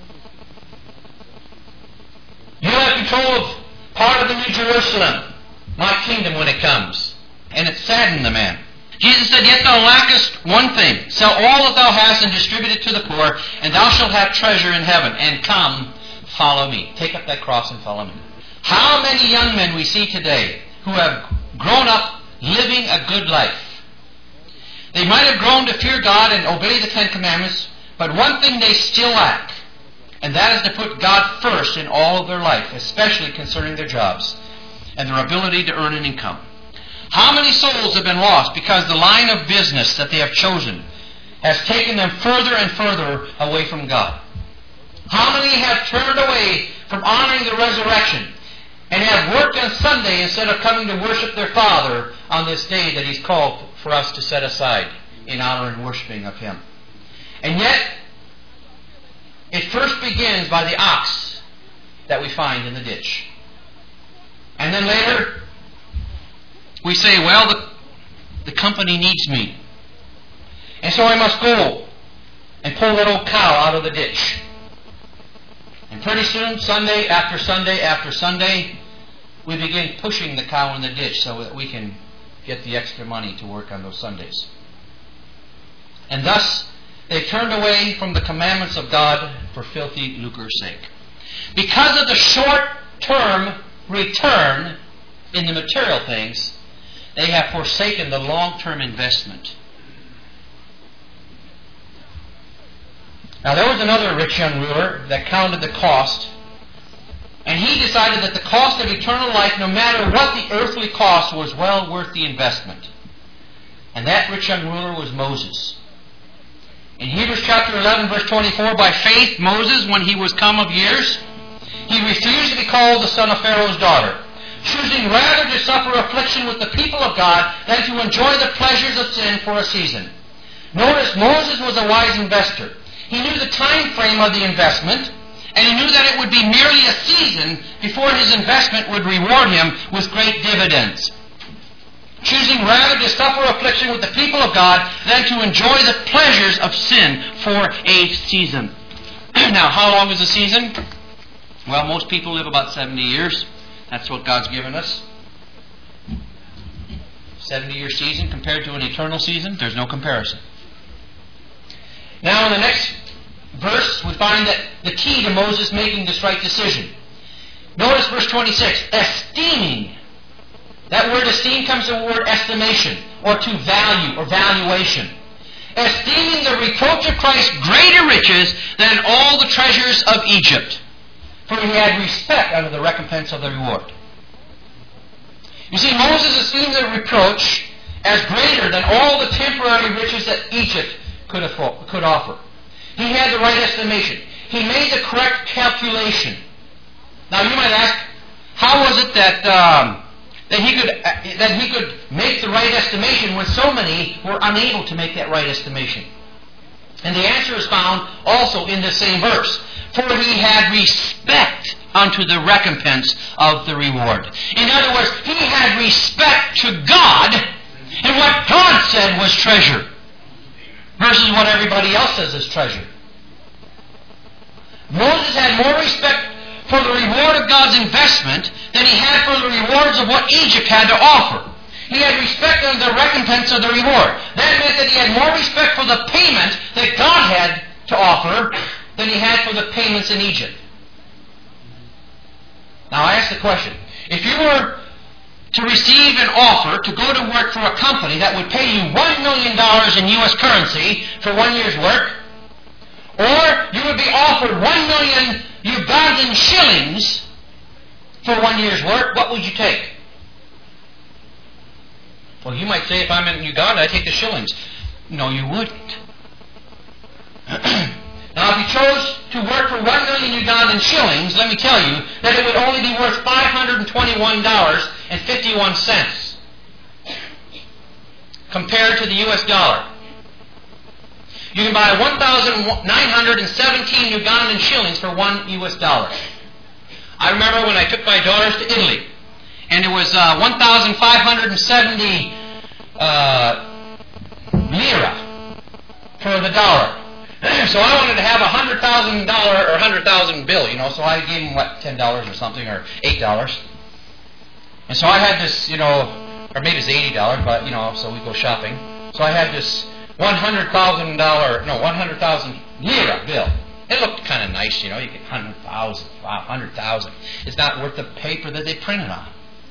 You'll have control of part of the New Jerusalem, my kingdom when it comes. And it saddened the man. Jesus said, yet thou lackest one thing. Sell all that thou hast and distribute it to the poor, and thou shalt have treasure in heaven. And come, follow me. Take up that cross and follow me. How many young men we see today who have grown up living a good life. They might have grown to fear God and obey the Ten Commandments, but one thing they still lack, and that is to put God first in all of their life, especially concerning their jobs and their ability to earn an income. How many souls have been lost because the line of business that they have chosen has taken them further and further away from God? How many have turned away from honoring the resurrection and have worked on Sunday instead of coming to worship their Father on this day that He's called for us to set aside in honor and worshiping of Him? And yet, it first begins by the ox that we find in the ditch. And then later, we say, well, the company needs me. And so I must go and pull that old cow out of the ditch. And pretty soon, Sunday after Sunday after Sunday, we begin pushing the cow in the ditch so that we can get the extra money to work on those Sundays. And thus, they turned away from the commandments of God for filthy lucre's sake. Because of the short-term return in the material things, they have forsaken the long-term investment. Now, there was another rich young ruler that counted the cost, and he decided that the cost of eternal life, no matter what the earthly cost, was well worth the investment. And that rich young ruler was Moses. In Hebrews chapter 11, verse 24, by faith Moses, when he was come of years, he refused to be called the son of Pharaoh's daughter, choosing rather to suffer affliction with the people of God than to enjoy the pleasures of sin for a season. Notice, Moses was a wise investor. He knew the time frame of the investment, and he knew that it would be merely a season before his investment would reward him with great dividends. Choosing rather to suffer affliction with the people of God than to enjoy the pleasures of sin for a season. Now, how long is a season? Well, most people live about 70 years. That's what God's given us. 70-year season compared to an eternal season, there's no comparison. Now in the next verse, we find that the key to Moses making this right decision. Notice verse 26, esteeming. That word esteem comes from the word estimation, or to value, or valuation. Esteeming the reproach of Christ greater riches than all the treasures of Egypt. For he had respect unto the recompense of the reward. You see, Moses esteemed the reproach as greater than all the temporary riches that Egypt could offer. He had the right estimation. he made the correct calculation. Now you might ask, how was it that he could make the right estimation when so many were unable to make that right estimation? And the answer is found also in the same verse. For he had respect unto the recompense of the reward. In other words, he had respect to God, and what God said was treasure, versus what everybody else says is treasure. Moses had more respect for the reward of God's investment than he had for the rewards of what Egypt had to offer. He had respect of the recompense of the reward. That meant that he had more respect for the payment that God had to offer than he had for the payments in Egypt. Now I ask the question, if you were to receive an offer to go to work for a company that would pay you $1 million in U.S. currency for 1 year's work, or you would be offered 1 million Ugandan shillings for 1 year's work, what would you take? Well, you might say, if I'm in Uganda, I take the shillings. No, you wouldn't. Now, if you chose to work for 1 million Ugandan shillings, let me tell you that it would only be worth $521.51 compared to the U.S. dollar. You can buy 1,917 Ugandan shillings for $1 U.S. dollar. I remember when I took my daughters to Italy, and it was 1,570 lira for the dollar. So I wanted to have a $100,000 or 100,000 bill, so I gave them, $10 or something, or $8. And so I had this, or maybe it's $80, but, so we go shopping. So I had this $100,000 lira bill. It looked kind of nice, you get 100,000. Wow, 100,000. It's not worth the paper that they printed on.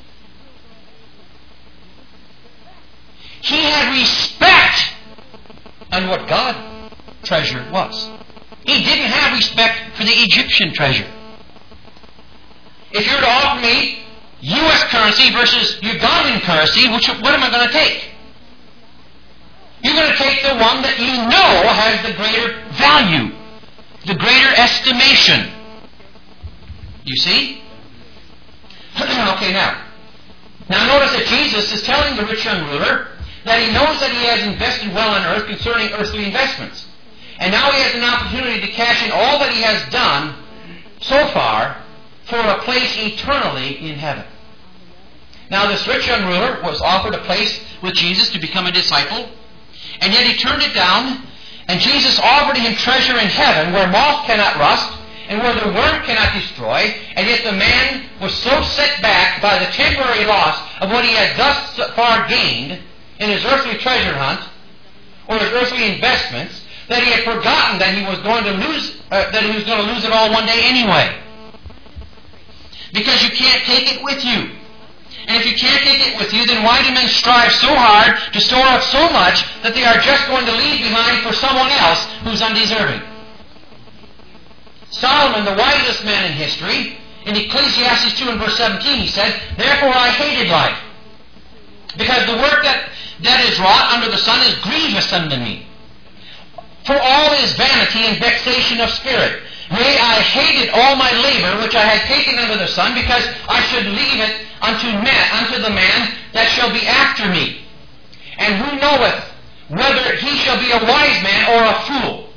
He had respect on what God treasure was. He didn't have respect for the Egyptian treasure. If you were to offer me U.S. currency versus Ugandan currency, what am I going to take? You're going to take the one that you know has the greater value, the greater estimation. You see? Okay, now notice that Jesus is telling the rich young ruler that he knows that he has invested well on earth concerning earthly investments. And now he has an opportunity to cash in all that he has done so far for a place eternally in heaven. Now this rich young ruler was offered a place with Jesus to become a disciple, and yet he turned it down, and Jesus offered him treasure in heaven where moth cannot rust and where the worm cannot destroy, and yet the man was so set back by the temporary loss of what he had thus far gained in his earthly treasure hunt or his earthly investments that he had forgotten that he was going to lose it all one day anyway. Because you can't take it with you. And if you can't take it with you, then why do men strive so hard to store up so much that they are just going to leave behind for someone else who's undeserving? Solomon, the wisest man in history, in Ecclesiastes 2 and verse 17, he said, "Therefore I hated life, because the work that is wrought under the sun is grievous unto me. For all is vanity and vexation of spirit. Yea, I hated all my labor which I had taken under the sun, because I should leave it unto the man that shall be after me. And who knoweth whether he shall be a wise man or a fool?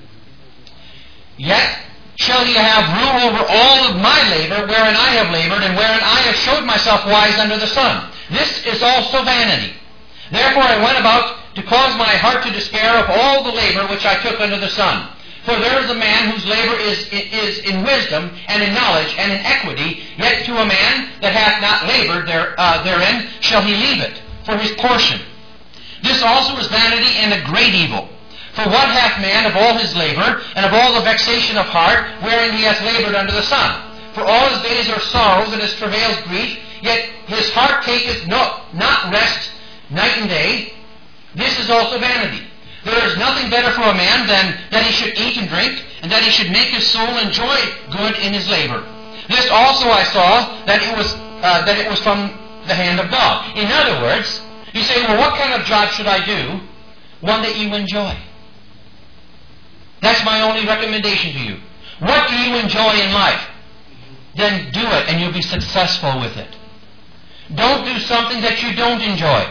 Yet shall he have rule over all of my labor, wherein I have labored, and wherein I have showed myself wise under the sun. This is also vanity. Therefore I went about to cause my heart to despair of all the labor which I took under the sun. For there is a man whose labor is in wisdom, and in knowledge, and in equity, yet to a man that hath not labored therein shall he leave it for his portion. This also is vanity and a great evil. For what hath man of all his labor, and of all the vexation of heart, wherein he hath labored under the sun? For all his days are sorrows, and his travails grief, yet his heart taketh not rest night and day. This is also vanity. There is nothing better for a man than that he should eat and drink, and that he should make his soul enjoy good in his labor. This also I saw, that it was from the hand of God." In other words, you say, well, what kind of job should I do? One that you enjoy. That's my only recommendation to you. What do you enjoy in life? Then do it and you'll be successful with it. Don't do something that you don't enjoy.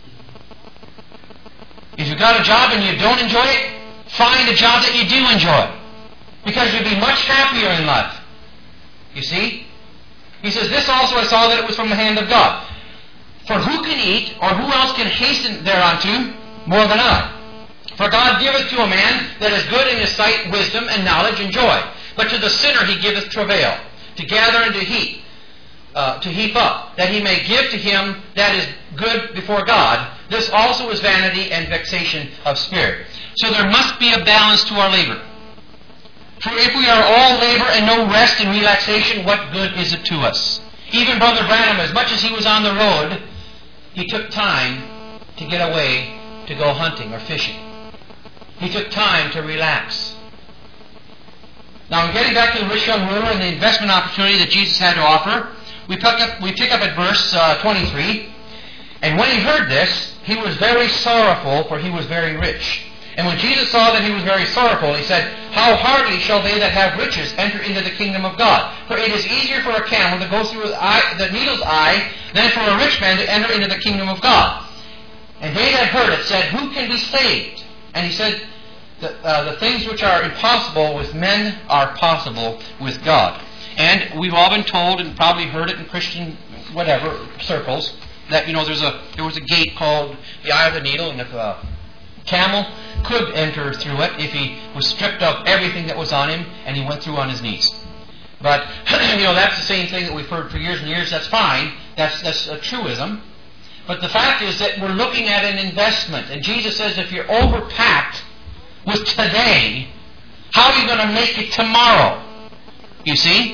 If you've got a job and you don't enjoy it, find a job that you do enjoy. Because you'll be much happier in life. You see? He says, this also I saw that it was from the hand of God. For who can eat, or who else can hasten thereunto more than I? For God giveth to a man that is good in his sight wisdom and knowledge and joy. But to the sinner he giveth travail, to gather and to heap up, that he may give to him that is good before God. This also is vanity and vexation of spirit. So there must be a balance to our labor. For if we are all labor and no rest and relaxation, what good is it to us? Even Brother Branham, as much as he was on the road, he took time to get away to go hunting or fishing. He took time to relax. Now, in getting back to the rich young ruler and the investment opportunity that Jesus had to offer, we pick up at verse 23. And when he heard this, he was very sorrowful, for he was very rich. And when Jesus saw that he was very sorrowful, he said, How hardly shall they that have riches enter into the kingdom of God? For it is easier for a camel to go through the needle's eye than for a rich man to enter into the kingdom of God. And they that heard it said, Who can be saved? And he said, the things which are impossible with men are possible with God. And we've all been told, and probably heard it in Christian circles, that there was a gate called the Eye of the Needle, and if a camel could enter through it if he was stripped of everything that was on him and he went through on his knees. But that's the same thing that we've heard for years and years. That's fine. That's a truism. But the fact is that we're looking at an investment, and Jesus says if you're overpacked with today, how are you going to make it tomorrow? You see?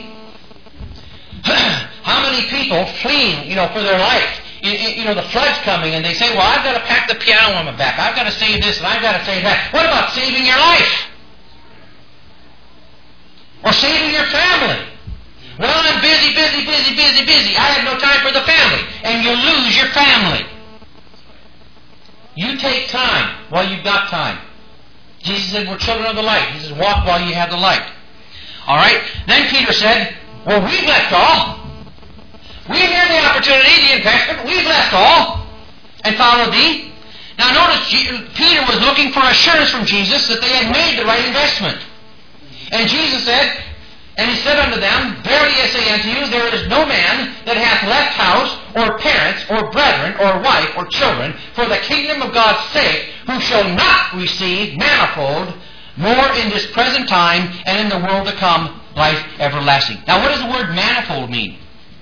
How many people fleeing, for their life? The flood's coming, and they say, well, I've got to pack the piano on my back. I've got to save this, and I've got to save that. What about saving your life? Or saving your family? Well, I'm busy. I have no time for the family. And you lose your family. You take time while you've got time. Jesus said, we're children of the light. He says, walk while you have the light. All right? Then Peter said, well, we've left all. We hear the opportunity, the investment. We've left all and followed thee. Now notice, Peter was looking for assurance from Jesus that they had made the right investment. And Jesus said, and he said unto them, Verily I say unto you, there is no man that hath left house, or parents, or brethren, or wife, or children, for the kingdom of God's sake, who shall not receive manifold, more in this present time, and in the world to come, life everlasting. Now what does the word manifold mean?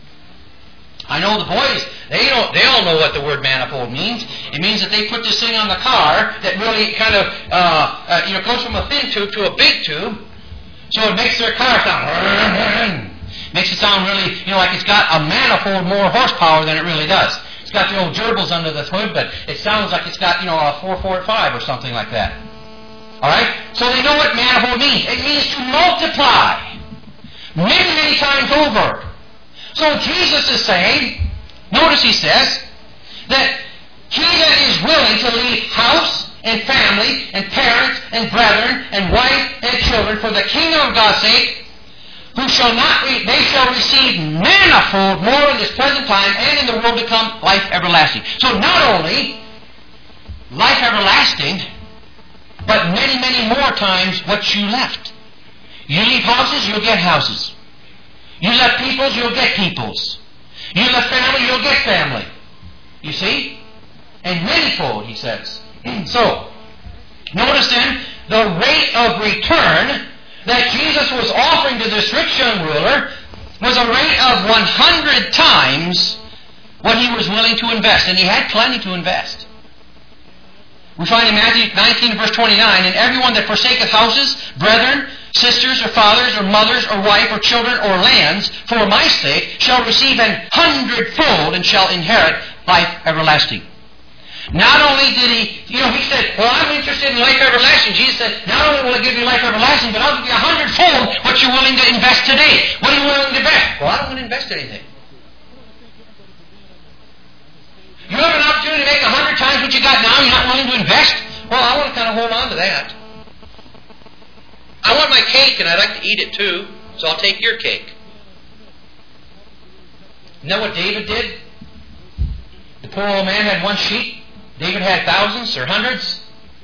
I know the boys, they all know what the word manifold means. It means that they put this thing on the car that really kind of, goes from a thin tube to a big tube, so it makes their car sound, makes it sound really, like it's got a manifold more horsepower than it really does. It's got the old gerbils under the hood, but it sounds like it's got, a 445 or something like that. All right? So they know what manifold means. It means to multiply many, many times over. So Jesus is saying, notice he says, that he that is willing to leave house and family and parents and brethren and wife and children for the kingdom of God's sake, they shall receive manifold more in this present time and in the world to come, life everlasting. So not only life everlasting, but many, many more times what you left. You leave houses, you'll get houses. You left peoples, you'll get peoples. You left family, you'll get family. You see? And manifold, he says. So, notice then, the rate of return that Jesus was offering to this rich young ruler was a rate of 100 times what he was willing to invest. And he had plenty to invest. We find in Matthew 19, verse 29, And everyone that forsaketh houses, brethren, sisters, or fathers, or mothers, or wife, or children, or lands, for my sake, shall receive 100-fold, and shall inherit life everlasting. Not only did he said, well, I'm interested in life everlasting. Jesus said, not only will I give you life everlasting, but I'll give you 100-fold what you're willing to invest today. What are you willing to invest? Well, I don't want to invest anything. You have an opportunity to make 100 times what you got now, you're not willing to invest? Well, I want to kind of hold on to that. I want my cake and I'd like to eat it too, so I'll take your cake. You know what David did? The poor old man had one sheep. David had thousands or hundreds.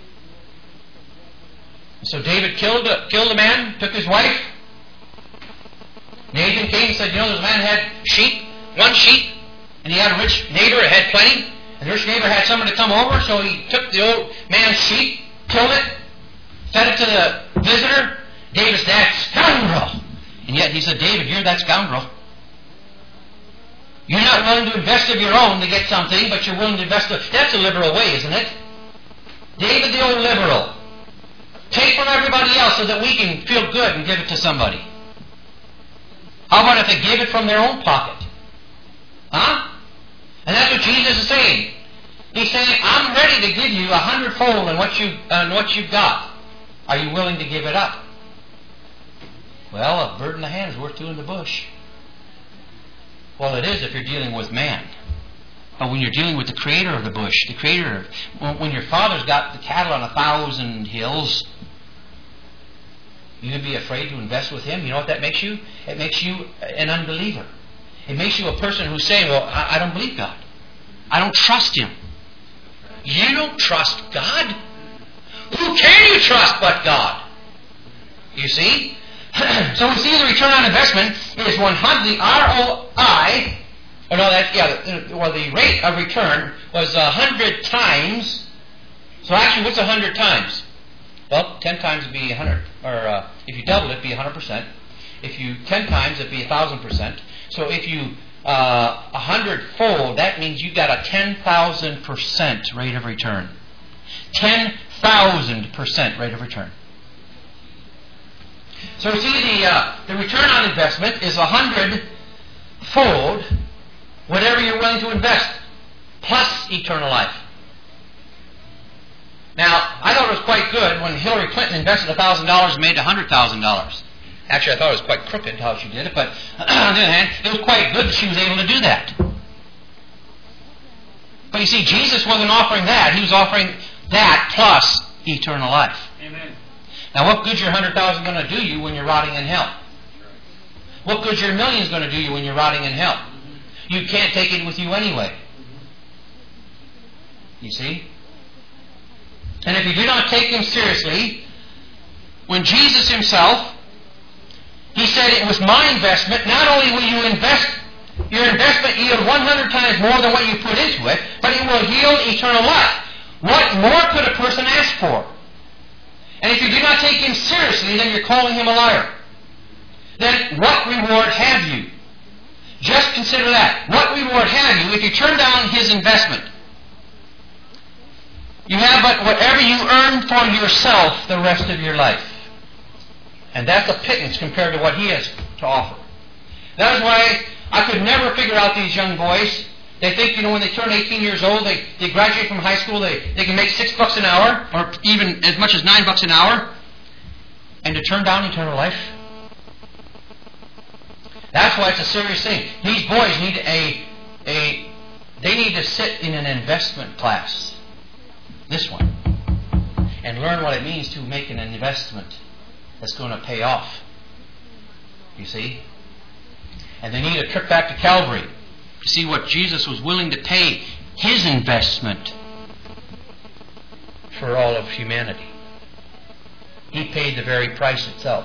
So David killed the man, took his wife. Nathan came and said, there's a man who had sheep, one sheep, and he had a rich neighbor who had plenty. And the rich neighbor had someone to come over, so he took the old man's sheep, killed it, fed it to the visitor. David's that scoundrel. And yet he said, David, you're that scoundrel. You're not willing to invest of your own to get something, but you're willing to invest. That's a liberal way, isn't it? David, the old liberal. Take from everybody else so that we can feel good and give it to somebody. How about if they give it from their own pocket? Huh? And that's what Jesus is saying. He's saying, I'm ready to give you 100-fold on what you've got. Are you willing to give it up? Well, a bird in the hand is worth two in the bush. Well, it is if you're dealing with man. But when you're dealing with the creator of the bush, the creator of... When your father's got the cattle on 1,000 hills, you can be afraid to invest with him. You know what that makes you? It makes you an unbeliever. It makes you a person who's saying, well, I don't believe God. I don't trust Him. You don't trust God? Who can you trust but God? You see? So we see the return on investment is 100. The ROI, the rate of return was 100 times. So actually, what's 100 times? Well, 10 times would be 100. Or if you double it, it'd be 100%. If you 10 times, it'd be 1,000%. So if you 100-fold, that means you got a 10,000% rate of return. 10,000% rate of return. So see, the return on investment is 100-fold whatever you're willing to invest, plus eternal life. Now, I thought it was quite good when Hillary Clinton invested $1,000 and made $100,000. Actually, I thought it was quite crooked how she did it, but on the other hand, it was quite good that she was able to do that. But you see, Jesus wasn't offering that. He was offering that plus eternal life. Amen. Now, what good's your 100,000 going to do you when you're rotting in hell? What good's your millions going to do you when you're rotting in hell? You can't take it with you anyway. You see? And if you do not take Him seriously, when Jesus Himself, He said, it was my investment. Not only will you invest, your investment yield 100 times more than what you put into it, but it will yield eternal life. What more could a person ask for? And if you do not take Him seriously, then you're calling Him a liar. Then what reward have you? Just consider that. What reward have you if you turn down His investment? You have but whatever you earn for yourself the rest of your life. And that's a pittance compared to what He has to offer. That is why I could never figure out these young boys. They think, when they turn 18 years old, they graduate from high school, they can make $6 an hour, or even as much as $9 an hour, and to turn down eternal life. That's why it's a serious thing. These boys need they need to sit in an investment class. This one. And learn what it means to make an investment that's going to pay off. You see? And they need a trip back to Calvary to see what Jesus was willing to pay His investment for all of humanity. He paid the very price itself.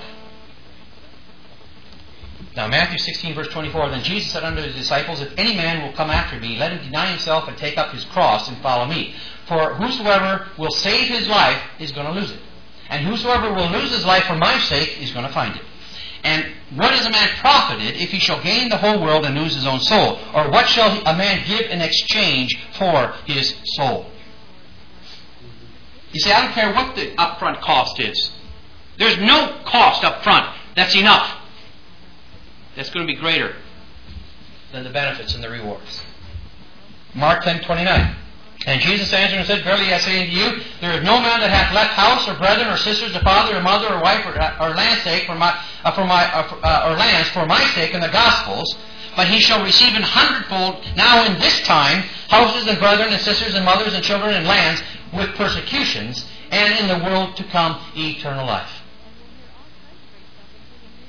Now, Matthew 16, verse 24, Then Jesus said unto His disciples, If any man will come after me, let him deny himself and take up his cross and follow me. For whosoever will save his life is going to lose it. And whosoever will lose his life for my sake is going to find it. And what is a man profited if he shall gain the whole world and lose his own soul? Or what shall a man give in exchange for his soul? You see, I don't care what the upfront cost is. There's no cost up front that's enough. That's going to be greater than the benefits and the rewards. Mark 10:29. And Jesus answered and said, Verily I say unto you, there is no man that hath left house, or brethren, or sisters, or father, or mother, or wife, or land's sake for my sake in the Gospels, but he shall receive 100-fold now in this time houses and brethren and sisters and mothers and children and lands with persecutions, and in the world to come eternal life.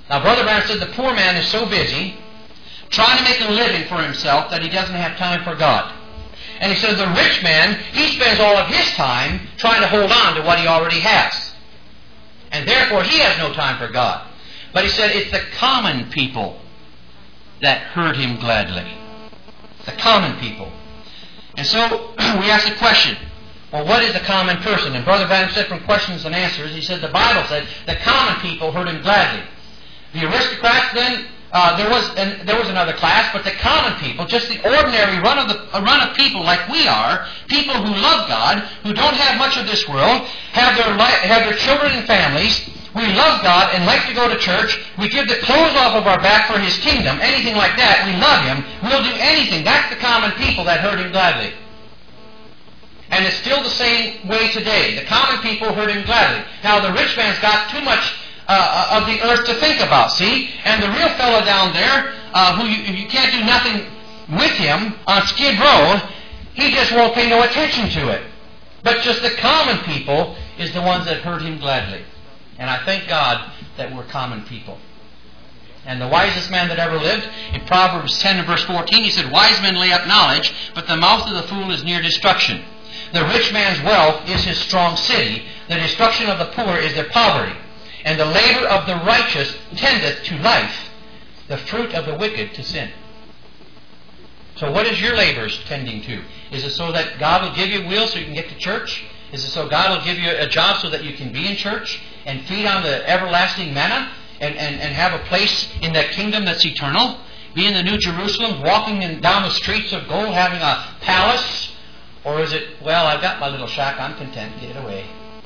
Now, Brother Branham said the poor man is so busy trying to make a living for himself that he doesn't have time for God. And he said the rich man, he spends all of his time trying to hold on to what he already has. And therefore, he has no time for God. But he said it's the common people that heard him gladly. The common people. And so, we asked the question, well, what is a common person? And Brother Branham said from questions and answers, he said the Bible said the common people heard him gladly. The aristocrats then, there was another class, but the common people, just the ordinary run of people like we are, people who love God, who don't have much of this world, have their children and families. We love God and like to go to church. We give the clothes off of our back for His kingdom. Anything like that, we love Him. We'll do anything. That's the common people that heard Him gladly. And it's still the same way today. The common people heard Him gladly. Now, the rich man's got too much of the earth to think about, see? And the real fellow down there, who you can't do nothing with him on Skid Row, he just won't pay no attention to it. But just the common people is the ones that heard Him gladly. And I thank God that we're common people. And the wisest man that ever lived, in Proverbs 10 and verse 14, he said, wise men lay up knowledge, but the mouth of the fool is near destruction. The rich man's wealth is his strong city. The destruction of the poor is their poverty. And the labor of the righteous tendeth to life, the fruit of the wicked to sin. So what is your labors tending to? Is it so that God will give you a will so you can get to church? Is it so God will give you a job so that you can be in church and feed on the everlasting manna and have a place in that kingdom that's eternal? Be in the New Jerusalem, walking down the streets of gold, having a palace? Or is it, well, I've got my little shack, I'm content, get it away.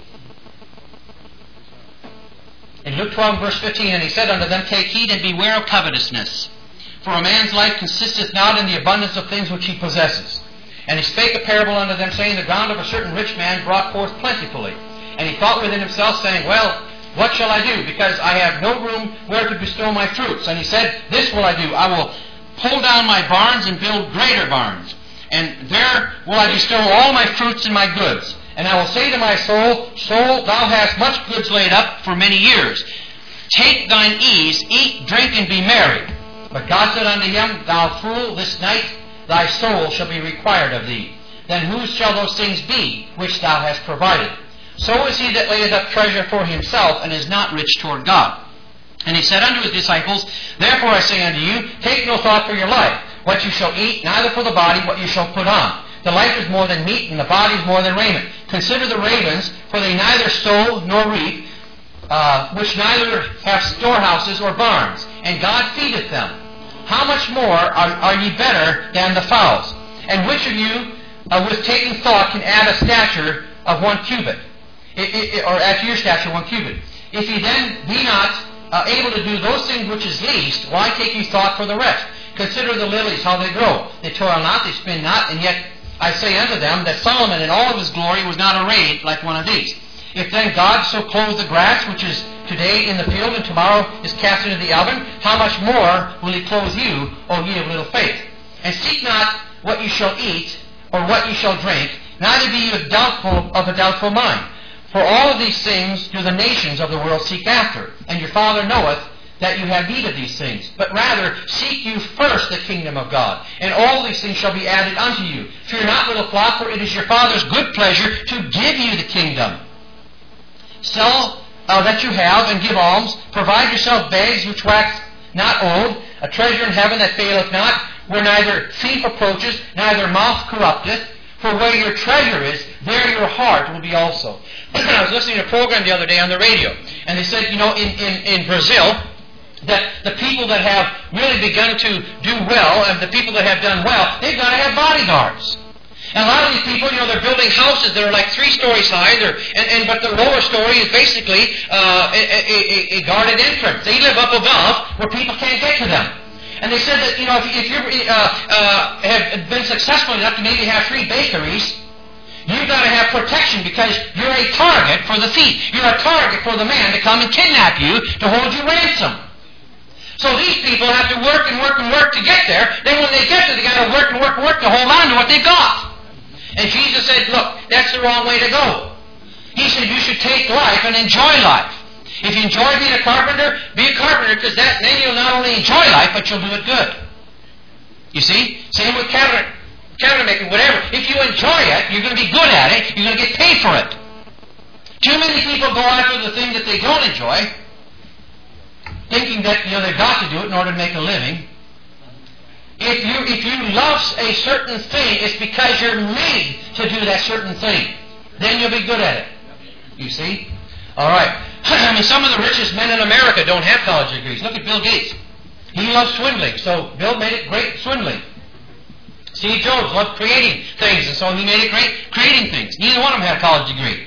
In Luke 12, verse 15, and He said unto them, take heed and beware of covetousness. For a man's life consisteth not in the abundance of things which he possesses. And He spake a parable unto them, saying, the ground of a certain rich man brought forth plentifully. And he thought within himself, saying, well, what shall I do? Because I have no room where to bestow my fruits. And he said, this will I do. I will pull down my barns and build greater barns. And there will I bestow all my fruits and my goods. And I will say to my soul, soul, thou hast much goods laid up for many years. Take thine ease, eat, drink, and be merry. But God said unto him, thou fool, this night thy soul shall be required of thee. Then whose shall those things be which thou hast provided? So is he that layeth up treasure for himself, and is not rich toward God. And He said unto His disciples, therefore I say unto you, take no thought for your life, what you shall eat, neither for the body what you shall put on. The life is more than meat, and the body is more than raiment. Consider the ravens, for they neither sow nor reap, which neither have storehouses or barns, and God feedeth them. How much more are ye better than the fowls? And which of you, with taking thought, can add a stature of 1 cubit? Or add to your stature 1 cubit. If ye then be not able to do those things which is least, why take ye thought for the rest? Consider the lilies, how they grow. They toil not, they spin not, and yet I say unto them that Solomon in all of his glory was not arrayed like one of these. If then God so clothe the grass, which is today in the field and tomorrow is cast into the oven, how much more will He clothe you, O ye of little faith? And seek not what ye shall eat, or what ye shall drink, neither be ye of a doubtful mind. For all of these things do the nations of the world seek after, and your Father knoweth that you have need of these things. But rather, seek you first the kingdom of God, and all these things shall be added unto you. Fear not, little flock, for it is your Father's good pleasure to give you the kingdom. Sell that you have, and give alms. Provide yourself bags which wax not old, a treasure in heaven that faileth not, where neither thief approaches, neither moth corrupteth. For where your treasure is, there your heart will be also. I was listening to a program the other day on the radio, and they said, in Brazil, that the people that have really begun to do well, and the people that have done well, they've got to have bodyguards. And a lot of these people, they're building houses that are like 3 stories high, but the lower story is basically a guarded entrance. They live up above where people can't get to them. And they said that, if you have been successful enough to maybe have 3 bakeries, you've got to have protection because you're a target for the thief. You're a target for the man to come and kidnap you to hold you ransom. So these people have to work and work and work to get there. Then when they get there, they've got to work and work and work to hold on to what they've got. And Jesus said, look, that's the wrong way to go. He said you should take life and enjoy life. If you enjoy being a carpenter, be a carpenter, because then you'll not only enjoy life, but you'll do it good. You see? Same with cabinet making, whatever. If you enjoy it, you're going to be good at it, you're going to get paid for it. Too many people go after the thing that they don't enjoy, thinking that they've got to do it in order to make a living. If you love a certain thing, it's because you're made to do that certain thing. Then you'll be good at it. You see? All right. I mean, some of the richest men in America don't have college degrees. Look at Bill Gates. He loves swindling, so Bill made it great swindling. Steve Jobs loved creating things, and so he made it great creating things. Neither one of them had a college degree.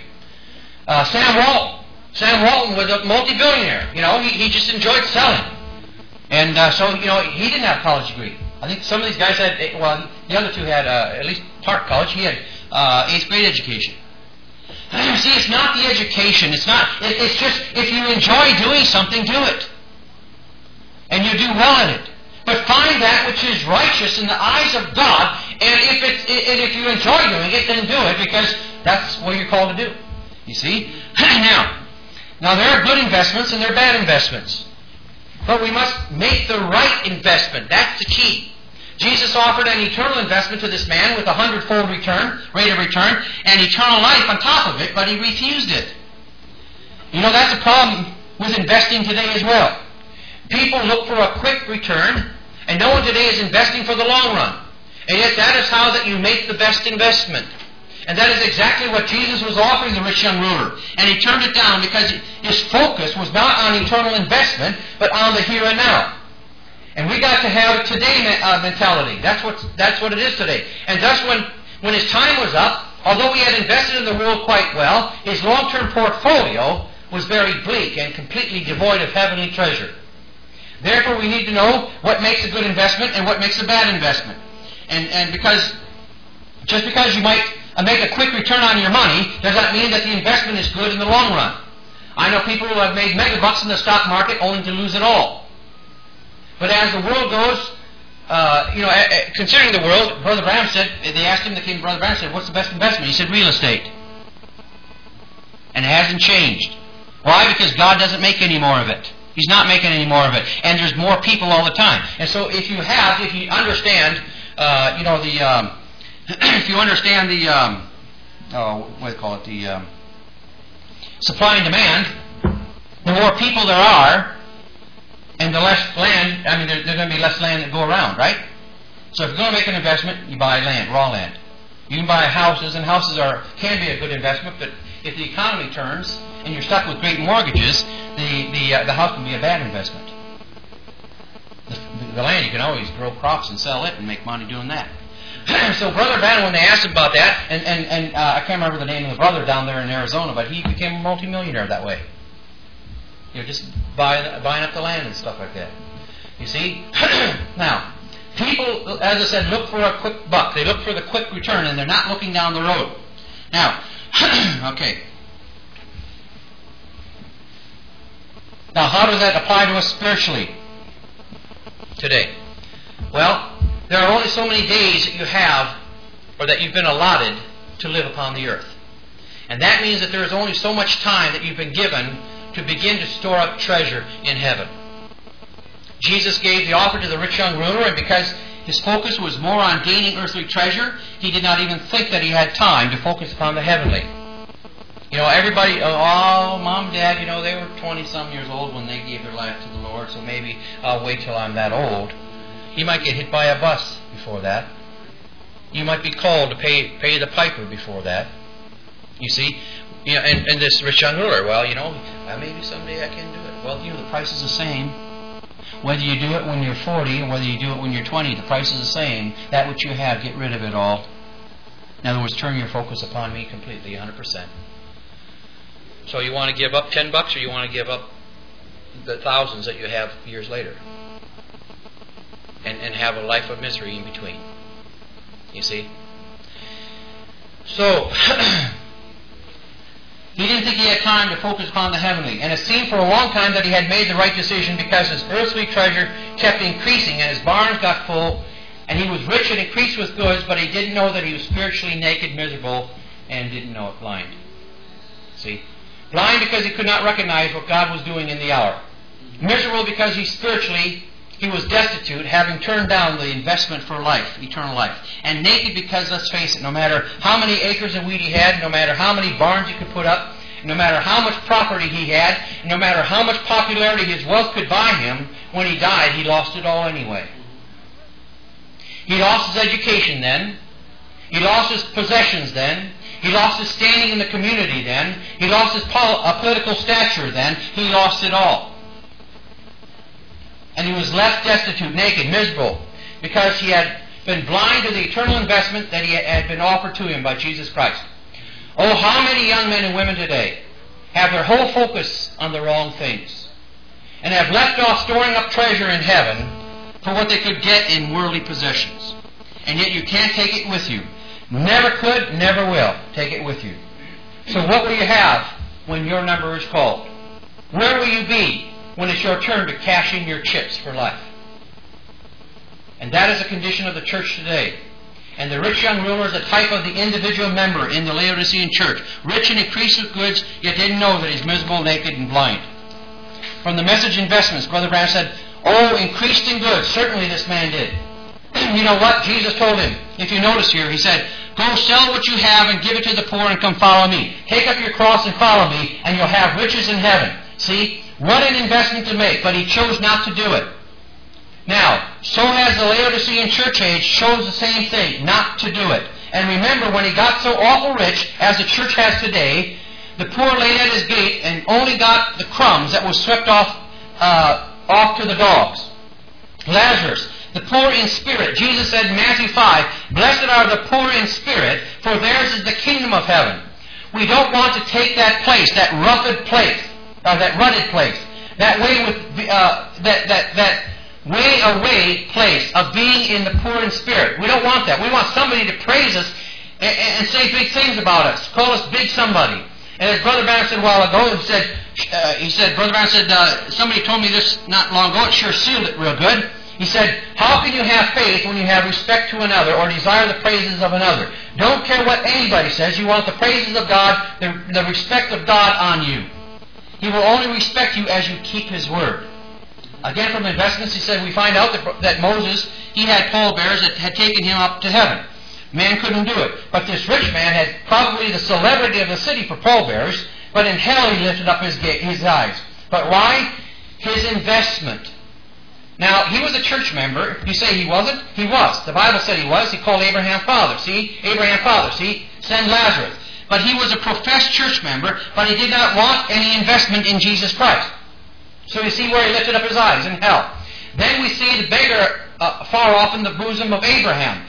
Sam Walton was a multi-billionaire. He just enjoyed selling. And so he didn't have a college degree. I think some of these guys had, the other two had at least part college. He had 8th grade education. See, it's not the education. It's just, if you enjoy doing something, do it. And you do well at it. But find that which is righteous in the eyes of God, and if you enjoy doing it, then do it, because that's what you're called to do. You see? Now there are good investments and there are bad investments. But we must make the right investment. That's the key. Jesus offered an eternal investment to this man with 100-fold rate of return, and eternal life on top of it, but he refused it. That's a problem with investing today as well. People look for a quick return, and no one today is investing for the long run. And yet that is how that you make the best investment. And that is exactly what Jesus was offering the rich young ruler. And he turned it down because his focus was not on eternal investment, but on the here and now. And we got to have a today mentality. That's what it is today. And thus when his time was up, although he had invested in the world quite well, his long-term portfolio was very bleak and completely devoid of heavenly treasure. Therefore, we need to know what makes a good investment and what makes a bad investment. And just because you might make a quick return on your money does not mean that the investment is good in the long run. I know people who have made mega bucks in the stock market only to lose it all. But as the world goes, considering the world, Brother Branham said, they asked him, Brother Branham said, what's the best investment? He said, real estate. And it hasn't changed. Why? Because God doesn't make any more of it. He's not making any more of it. And there's more people all the time. And so if you understand, if you understand the supply and demand, the more people there are, and the less land, there's going to be less land that go around, right? So if you're going to make an investment, you buy land, raw land. You can buy houses, and houses can be a good investment, but if the economy turns and you're stuck with great mortgages, the house can be a bad investment. The land, you can always grow crops and sell it and make money doing that. So Brother Branham, when they asked him about that, and I can't remember the name of the brother down there in Arizona, but he became a multimillionaire that way. Just buying up the land and stuff like that. You see? Now, people, as I said, look for a quick buck. They look for the quick return, and they're not looking down the road. Now, okay. Now, how does that apply to us spiritually today? Well, there are only so many days that you have, or that you've been allotted to live upon the earth. And that means that there is only so much time that you've been given to begin to store up treasure in heaven. Jesus gave the offer to the rich young ruler, and because his focus was more on gaining earthly treasure, he did not even think that he had time to focus upon the heavenly. Everybody, Mom, Dad, they were 20-some years old when they gave their life to the Lord, so maybe I'll wait till I'm that old. You might get hit by a bus before that. You might be called to pay the piper before that. You see? And this rich young ruler, maybe someday I can do it. Well, the price is the same. Whether you do it when you're 40 or whether you do it when you're 20, the price is the same. That which you have, get rid of it all. In other words, turn your focus upon me completely, 100%. So you want to give up $10 or you want to give up the thousands that you have years later? And have a life of misery in between. You see? So, he didn't think he had time to focus upon the heavenly. And it seemed for a long time that he had made the right decision because his earthly treasure kept increasing and his barns got full and he was rich and increased with goods, but he didn't know that he was spiritually naked, miserable, and didn't know it, blind. See? Blind because he could not recognize what God was doing in the hour. Miserable because he was destitute, having turned down the investment for life, eternal life. And naked because, let's face it, no matter how many acres of wheat he had, no matter how many barns he could put up, no matter how much property he had, no matter how much popularity his wealth could buy him, when he died, he lost it all anyway. He lost his education then. He lost his possessions then. He lost his standing in the community then. He lost his political stature then. He lost it all. And he was left destitute, naked, miserable, because he had been blind to the eternal investment that had been offered to him by Jesus Christ. Oh, how many young men and women today have their whole focus on the wrong things and have left off storing up treasure in heaven for what they could get in worldly possessions. And yet you can't take it with you. Never could, never will take it with you. So what will you have when your number is called? Where will you be when it's your turn to cash in your chips for life? And that is the condition of the church today. And the rich young ruler is a type of the individual member in the Laodicean church. Rich and increased with goods, yet didn't know that he's miserable, naked, and blind. From the Message Investments, Brother Branham said, oh, increased in goods. Certainly this man did. You know what? Jesus told him, if you notice here, he said, go sell what you have and give it to the poor and come follow me. Take up your cross and follow me, and you'll have riches in heaven. See? What an investment to make, but he chose not to do it. Now, so has the Laodicean church age chose the same thing, not to do it. And remember, when he got so awful rich, as the church has today, the poor laid at his gate and only got the crumbs that was swept off to the dogs. Lazarus, the poor in spirit. Jesus said in Matthew 5, blessed are the poor in spirit, for theirs is the kingdom of heaven. We don't want to take that place, that rugged place, that rutted place, that way with that way away place of being in the poor in spirit. We don't want that. We want somebody to praise us and say big things about us. Call us big somebody. And as Brother Branham said a while ago, Brother Branham said, somebody told me this not long ago, it sure sealed it real good. He said, how can you have faith when you have respect to another or desire the praises of another? Don't care what anybody says. You want the praises of God, the respect of God on you. He will only respect you as you keep His word. Again, from Investments, he said, we find out that Moses, he had pallbearers that had taken him up to heaven. Man couldn't do it. But this rich man had probably the celebrity of the city for pallbearers, but in hell he lifted up his eyes. But why? His investment. Now, he was a church member. You say he wasn't? He was. The Bible said he was. He called Abraham father. See? Abraham father. See? Send Lazarus. But he was a professed church member, but he did not want any investment in Jesus Christ. So you see where he lifted up his eyes, in hell. Then we see the beggar far off in the bosom of Abraham.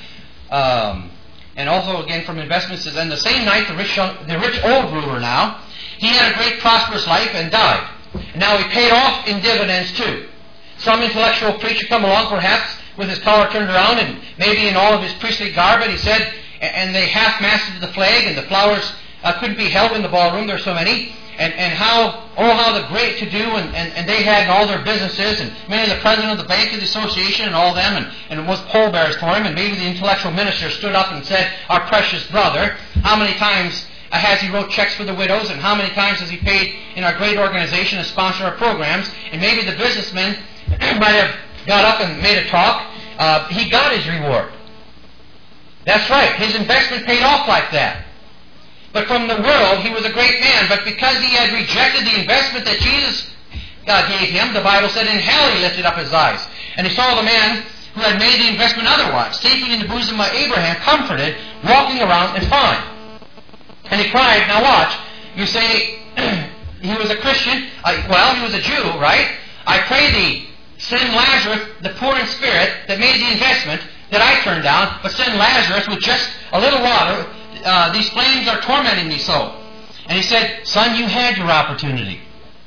And also, again, from Investments, says, and the same night, the rich old ruler now, he had a great prosperous life and died. And now he paid off in dividends too. Some intellectual preacher come along, perhaps, with his collar turned around and maybe in all of his priestly garb, and he said, and they half-masted the flag, and the flowers couldn't be held in the ballroom, there are so many, and how the great to-do, and they had all their businesses, and maybe the president of the Bank of the Association and all them, and it was pallbearers for him, and maybe the intellectual minister stood up and said, our precious brother, how many times has he wrote checks for the widows, and how many times has he paid in our great organization and sponsored our programs, and maybe the businessman might have got up and made a talk. He got his reward. That's right. His investment paid off like that. But from the world, he was a great man. But because he had rejected the investment that Jesus gave him, the Bible said in hell he lifted up his eyes. And he saw the man who had made the investment otherwise, sleeping in the bosom of Abraham, comforted, walking around and fine. And he cried, now watch, you say he was a Christian. Well, he was a Jew, right? I pray thee, send Lazarus, the poor in spirit, that made the investment that I turned down, but send Lazarus with just a little water. These flames are tormenting me so. And he said, son, you had your opportunity.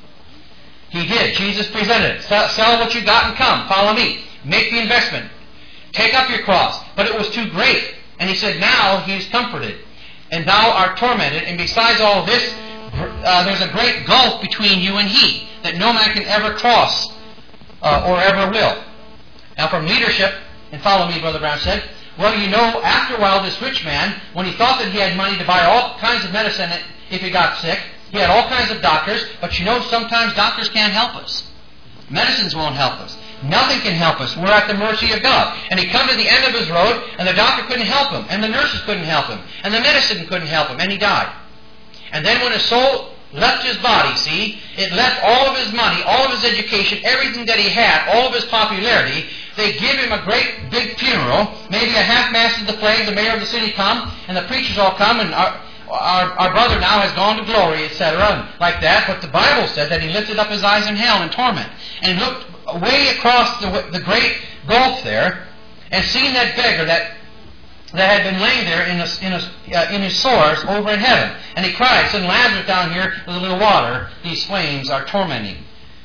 He did. Jesus presented it. Sell what you got and come. Follow me. Make the investment. Take up your cross. But it was too great. And he said, now he is comforted. And thou art tormented. And besides all this, there's a great gulf between you and he that no man can ever cross or ever will. Now from leadership, and follow me, Brother Brown said, well, you know, after a while, this rich man, when he thought that he had money to buy all kinds of medicine if he got sick, He had all kinds of doctors, but sometimes doctors can't help us. Medicines won't help us. Nothing can help us. We're at the mercy of God. And he'd come to the end of his road, and the doctor couldn't help him, and the nurses couldn't help him, and the medicine couldn't help him, and he died. And then when his soul left his body, see, it left all of his money, all of his education, everything that he had, all of his popularity. They give him a great big funeral, maybe a half-mast of the flag, the mayor of the city come, and the preachers all come, and our brother now has gone to glory, etc., and like that. But the Bible said that he lifted up his eyes in hell in torment, and looked way across the great gulf there, and seen that beggar that had been laying there in his sores over in heaven. And he cried, "Send Lazarus down here with a little water. These flames are tormenting."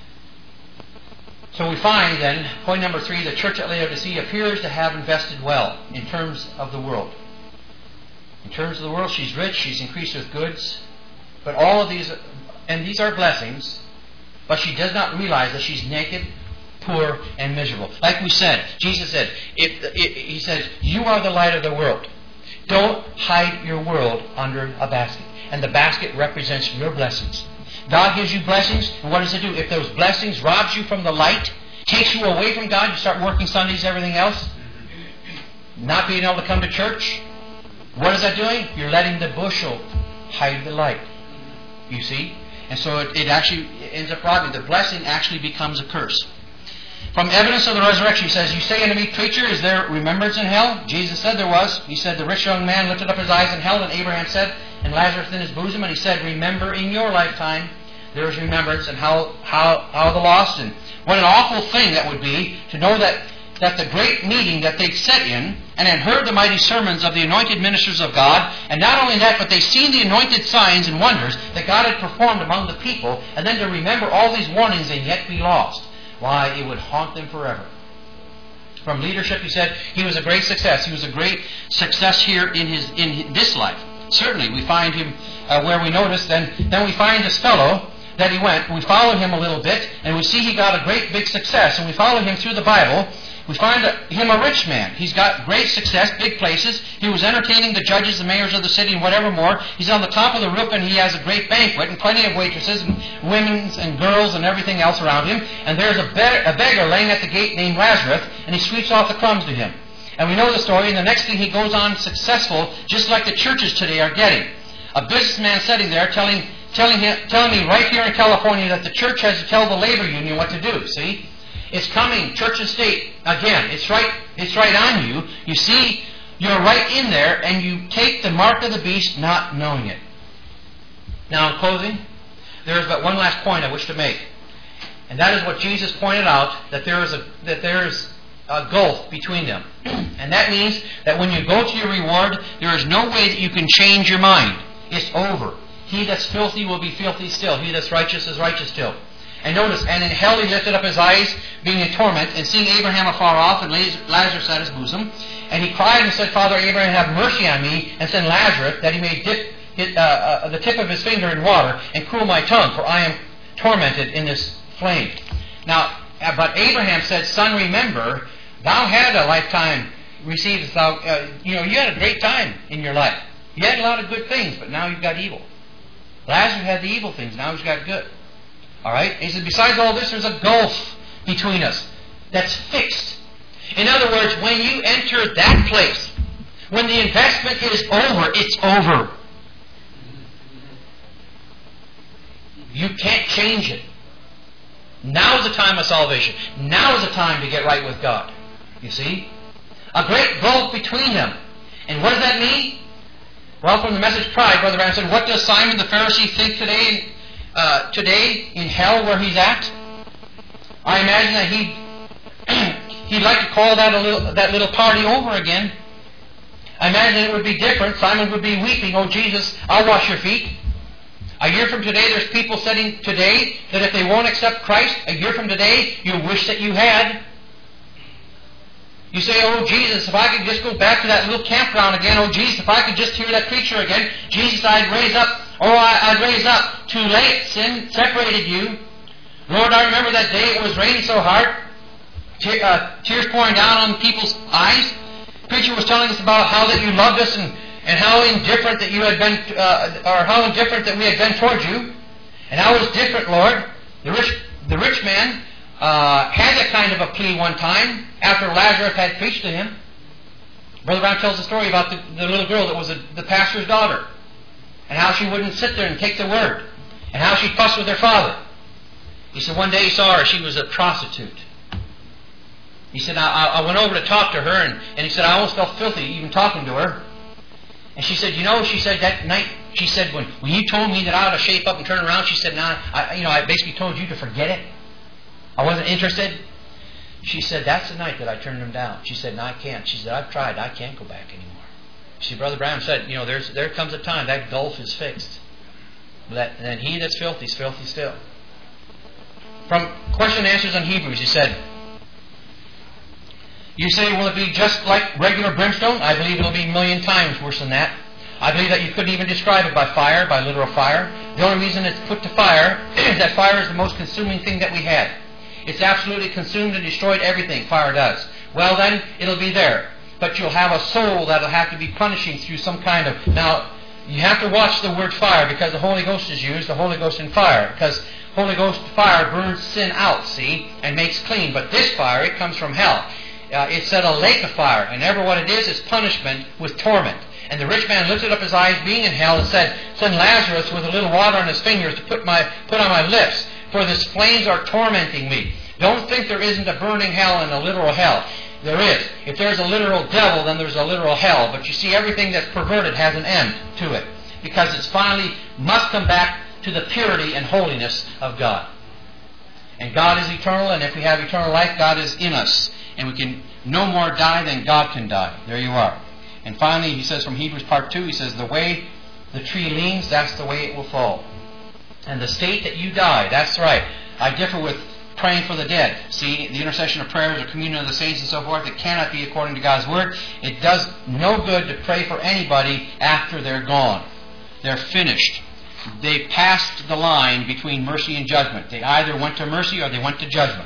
So we find then, point number 3, the church at Laodicea appears to have invested well in terms of the world. In terms of the world, she's rich, she's increased with goods, but all of these, and these are blessings, but she does not realize that she's naked, poor, and miserable. Like we said, Jesus said, He says, "You are the light of the world. Don't hide your world under a basket." And the basket represents your blessings. God gives you blessings, and what does it do? If those blessings robs you from the light, takes you away from God, you start working Sundays, everything else, not being able to come to church, what is that doing? You're letting the bushel hide the light. You see? And so it actually ends up robbing. The blessing actually becomes a curse. From evidence of the resurrection, he says, "You say unto me, Preacher, is there remembrance in hell?" Jesus said there was. He said, "The rich young man lifted up his eyes in hell," and Abraham said, "and Lazarus in his bosom." And he said, "Remember in your lifetime there is remembrance," and how the lost. And what an awful thing that would be to know that the great meeting that they'd sat in and had heard the mighty sermons of the anointed ministers of God, and not only that, but they'd seen the anointed signs and wonders that God had performed among the people, and then to remember all these warnings and yet be lost. Why, it would haunt them forever. From leadership, he said, he was a great success. He was a great success here in this life. Certainly, we find him where we notice, then we find this fellow that he went. We followed him a little bit, and we see he got a great big success, and we follow him through the Bible. We find him a rich man. He's got great success, big places. He was entertaining the judges, the mayors of the city, and whatever more. He's on the top of the roof, and he has a great banquet, and plenty of waitresses, and women, and girls, and everything else around him. And there's a beggar laying at the gate named Lazarus, and he sweeps off the crumbs to him. And we know the story, and the next thing he goes on successful, just like the churches today are getting. A businessman sitting there telling me right here in California that the church has to tell the labor union what to do, see? It's coming, church and state, again. It's right on you. You see, you're right in there, and you take the mark of the beast not knowing it. Now, in closing, there is but one last point I wish to make. And that is what Jesus pointed out, that there is a gulf between them. And that means that when you go to your reward, there is no way that you can change your mind. It's over. He that's filthy will be filthy still. He that's righteous is righteous still. And notice, and in hell he lifted up his eyes, being in torment, and seeing Abraham afar off, and Lazarus at his bosom. And he cried and said, Father Abraham, have mercy on me, and send Lazarus, that he may dip the tip of his finger in water, and cool my tongue, for I am tormented in this flame. Now, but Abraham said, Son, remember, thou had a lifetime received, you had a great time in your life. You had a lot of good things, but now you've got evil. Lazarus had the evil things, now he's got good. All right? He said, besides all this, there's a gulf between us that's fixed. In other words, when you enter that place, when the investment is over, it's over. You can't change it. Now is the time of salvation. Now is the time to get right with God. You see? A great gulf between them. And what does that mean? Well, from the message Pride, Brother Branham said, what does Simon the Pharisee think today in hell where he's at? I imagine that he'd like to call that little party over again. I imagine it would be different. Simon would be weeping, oh Jesus, I'll wash your feet. A year from today, there's people sitting today that if they won't accept Christ, a year from today, you wish that you had. You say, oh Jesus, if I could just go back to that little campground again, oh Jesus, if I could just hear that preacher again, Jesus, I'd raise up. Oh, I'd raise up. Too late. Sin separated you. Lord, I remember that day it was raining so hard. Tears pouring down on people's eyes. The preacher was telling us about how that you loved us and how indifferent that you had been, or how indifferent that we had been towards you. And I was different, Lord. The rich man had that kind of a plea one time after Lazarus had preached to him. Brother Brown tells a story about the little girl that was the pastor's daughter, and how she wouldn't sit there and take the word, and how she fussed with her father. He said one day he saw her, she was a prostitute. He said, I went over to talk to her, and he said, I almost felt filthy even talking to her. And she said, she said that night, she said, when you told me that I ought to shape up and turn around, she said, I basically told you to forget it. I wasn't interested. She said, that's the night that I turned him down. She said, no, I can't. She said, I've tried. I can't go back anymore. See, Brother Brown said, there comes a time that gulf is fixed. And he that's filthy is filthy still. From question and answers on Hebrews, he said, you say, will it be just like regular brimstone? I believe it will be a million times worse than that. I believe that you couldn't even describe it by fire, by literal fire. The only reason it's put to fire is that fire is the most consuming thing that we had. It's absolutely consumed and destroyed everything, fire does. Well then, it'll be there. But you'll have a soul that'll have to be punishing through some kind of... Now, you have to watch the word fire, because the Holy Ghost is used, the Holy Ghost in fire. Because Holy Ghost fire burns sin out, see, and makes clean. But this fire, it comes from hell. It's at a lake of fire, and ever what it is punishment with torment. And the rich man lifted up his eyes, being in hell, and said, send Lazarus with a little water on his fingers to put on my lips, for the flames are tormenting me. Don't think there isn't a burning hell and a literal hell. There is. If there's a literal devil, then there's a literal hell. But you see, everything that's perverted has an end to it, because it's finally must come back to the purity and holiness of God. And God is eternal, and if we have eternal life, God is in us. And we can no more die than God can die. There you are. And finally, he says from Hebrews part 2, he says, the way the tree leans, that's the way it will fall. And the state that you die, that's right. I differ with praying for the dead. See, the intercession of prayers or communion of the saints and so forth, it cannot be according to God's Word. It does no good to pray for anybody after they're gone. They're finished. They passed the line between mercy and judgment. They either went to mercy or they went to judgment.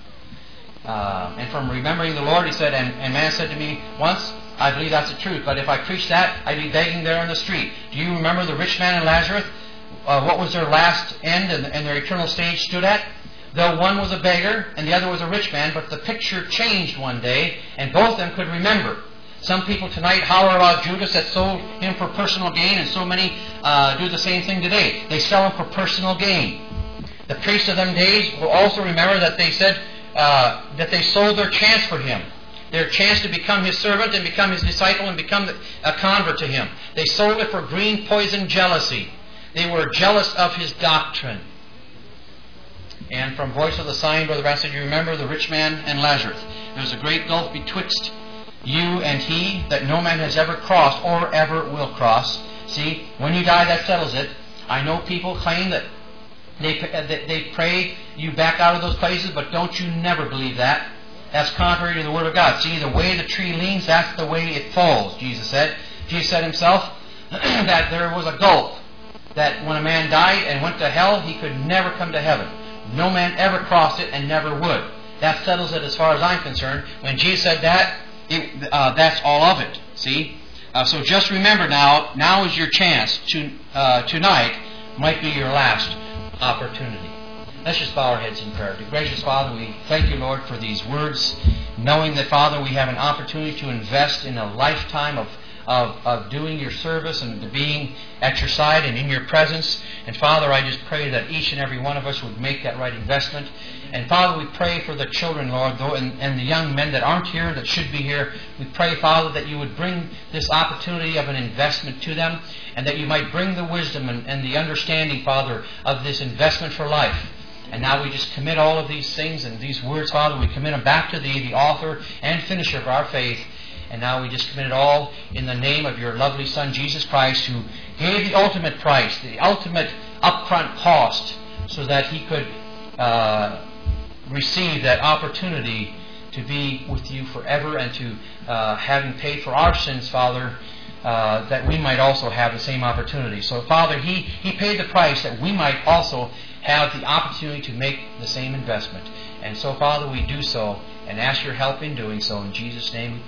And from remembering the Lord, he said, and man said to me once, I believe that's the truth, but if I preach that, I'd be begging there on the street. Do you remember the rich man and Lazarus? What was their last end and their eternal stage stood at? Though one was a beggar and the other was a rich man, but the picture changed one day, and both of them could remember. Some people tonight holler about Judas that sold him for personal gain, and so many do the same thing today. They sell him for personal gain. The priests of them days will also remember that they said that they sold their chance for him. Their chance to become his servant and become his disciple and become a convert to him. They sold it for green poison jealousy. They were jealous of his doctrine. And from Voice of the Sign, Brother Brown said, you remember the rich man and Lazarus. There's a great gulf betwixt you and he that no man has ever crossed or ever will cross. See, when you die, that settles it. I know people claim that they pray you back out of those places, but don't you never believe that. That's contrary to the Word of God. See, the way the tree leans, that's the way it falls, Jesus said. Jesus said himself that there was a gulf, that when a man died and went to hell, he could never come to heaven. No man ever crossed it and never would. That settles it as far as I'm concerned. When Jesus said that, that's all of it. See? So just remember now is your chance. Tonight might be your last opportunity. Let's just bow our heads in prayer. Dear gracious Father, we thank you, Lord, for these words, knowing that, Father, we have an opportunity to invest in a lifetime of doing your service and to being at your side and in your presence. And Father, I just pray that each and every one of us would make that right investment. And Father, we pray for the children, Lord, and the young men that aren't here, that should be here. We pray, Father, that you would bring this opportunity of an investment to them, and that you might bring the wisdom and the understanding, Father, of this investment for life. And now we just commit all of these things and these words, Father, we commit them back to Thee, the author and finisher of our faith. And now we just commit it all in the name of your lovely Son, Jesus Christ, who gave the ultimate price, the ultimate upfront cost, so that He could receive that opportunity to be with you forever, and to, having paid for our sins, Father, that we might also have the same opportunity. So, Father, He paid the price that we might also have the opportunity to make the same investment. And so, Father, we do so and ask your help in doing so. In Jesus' name we pray.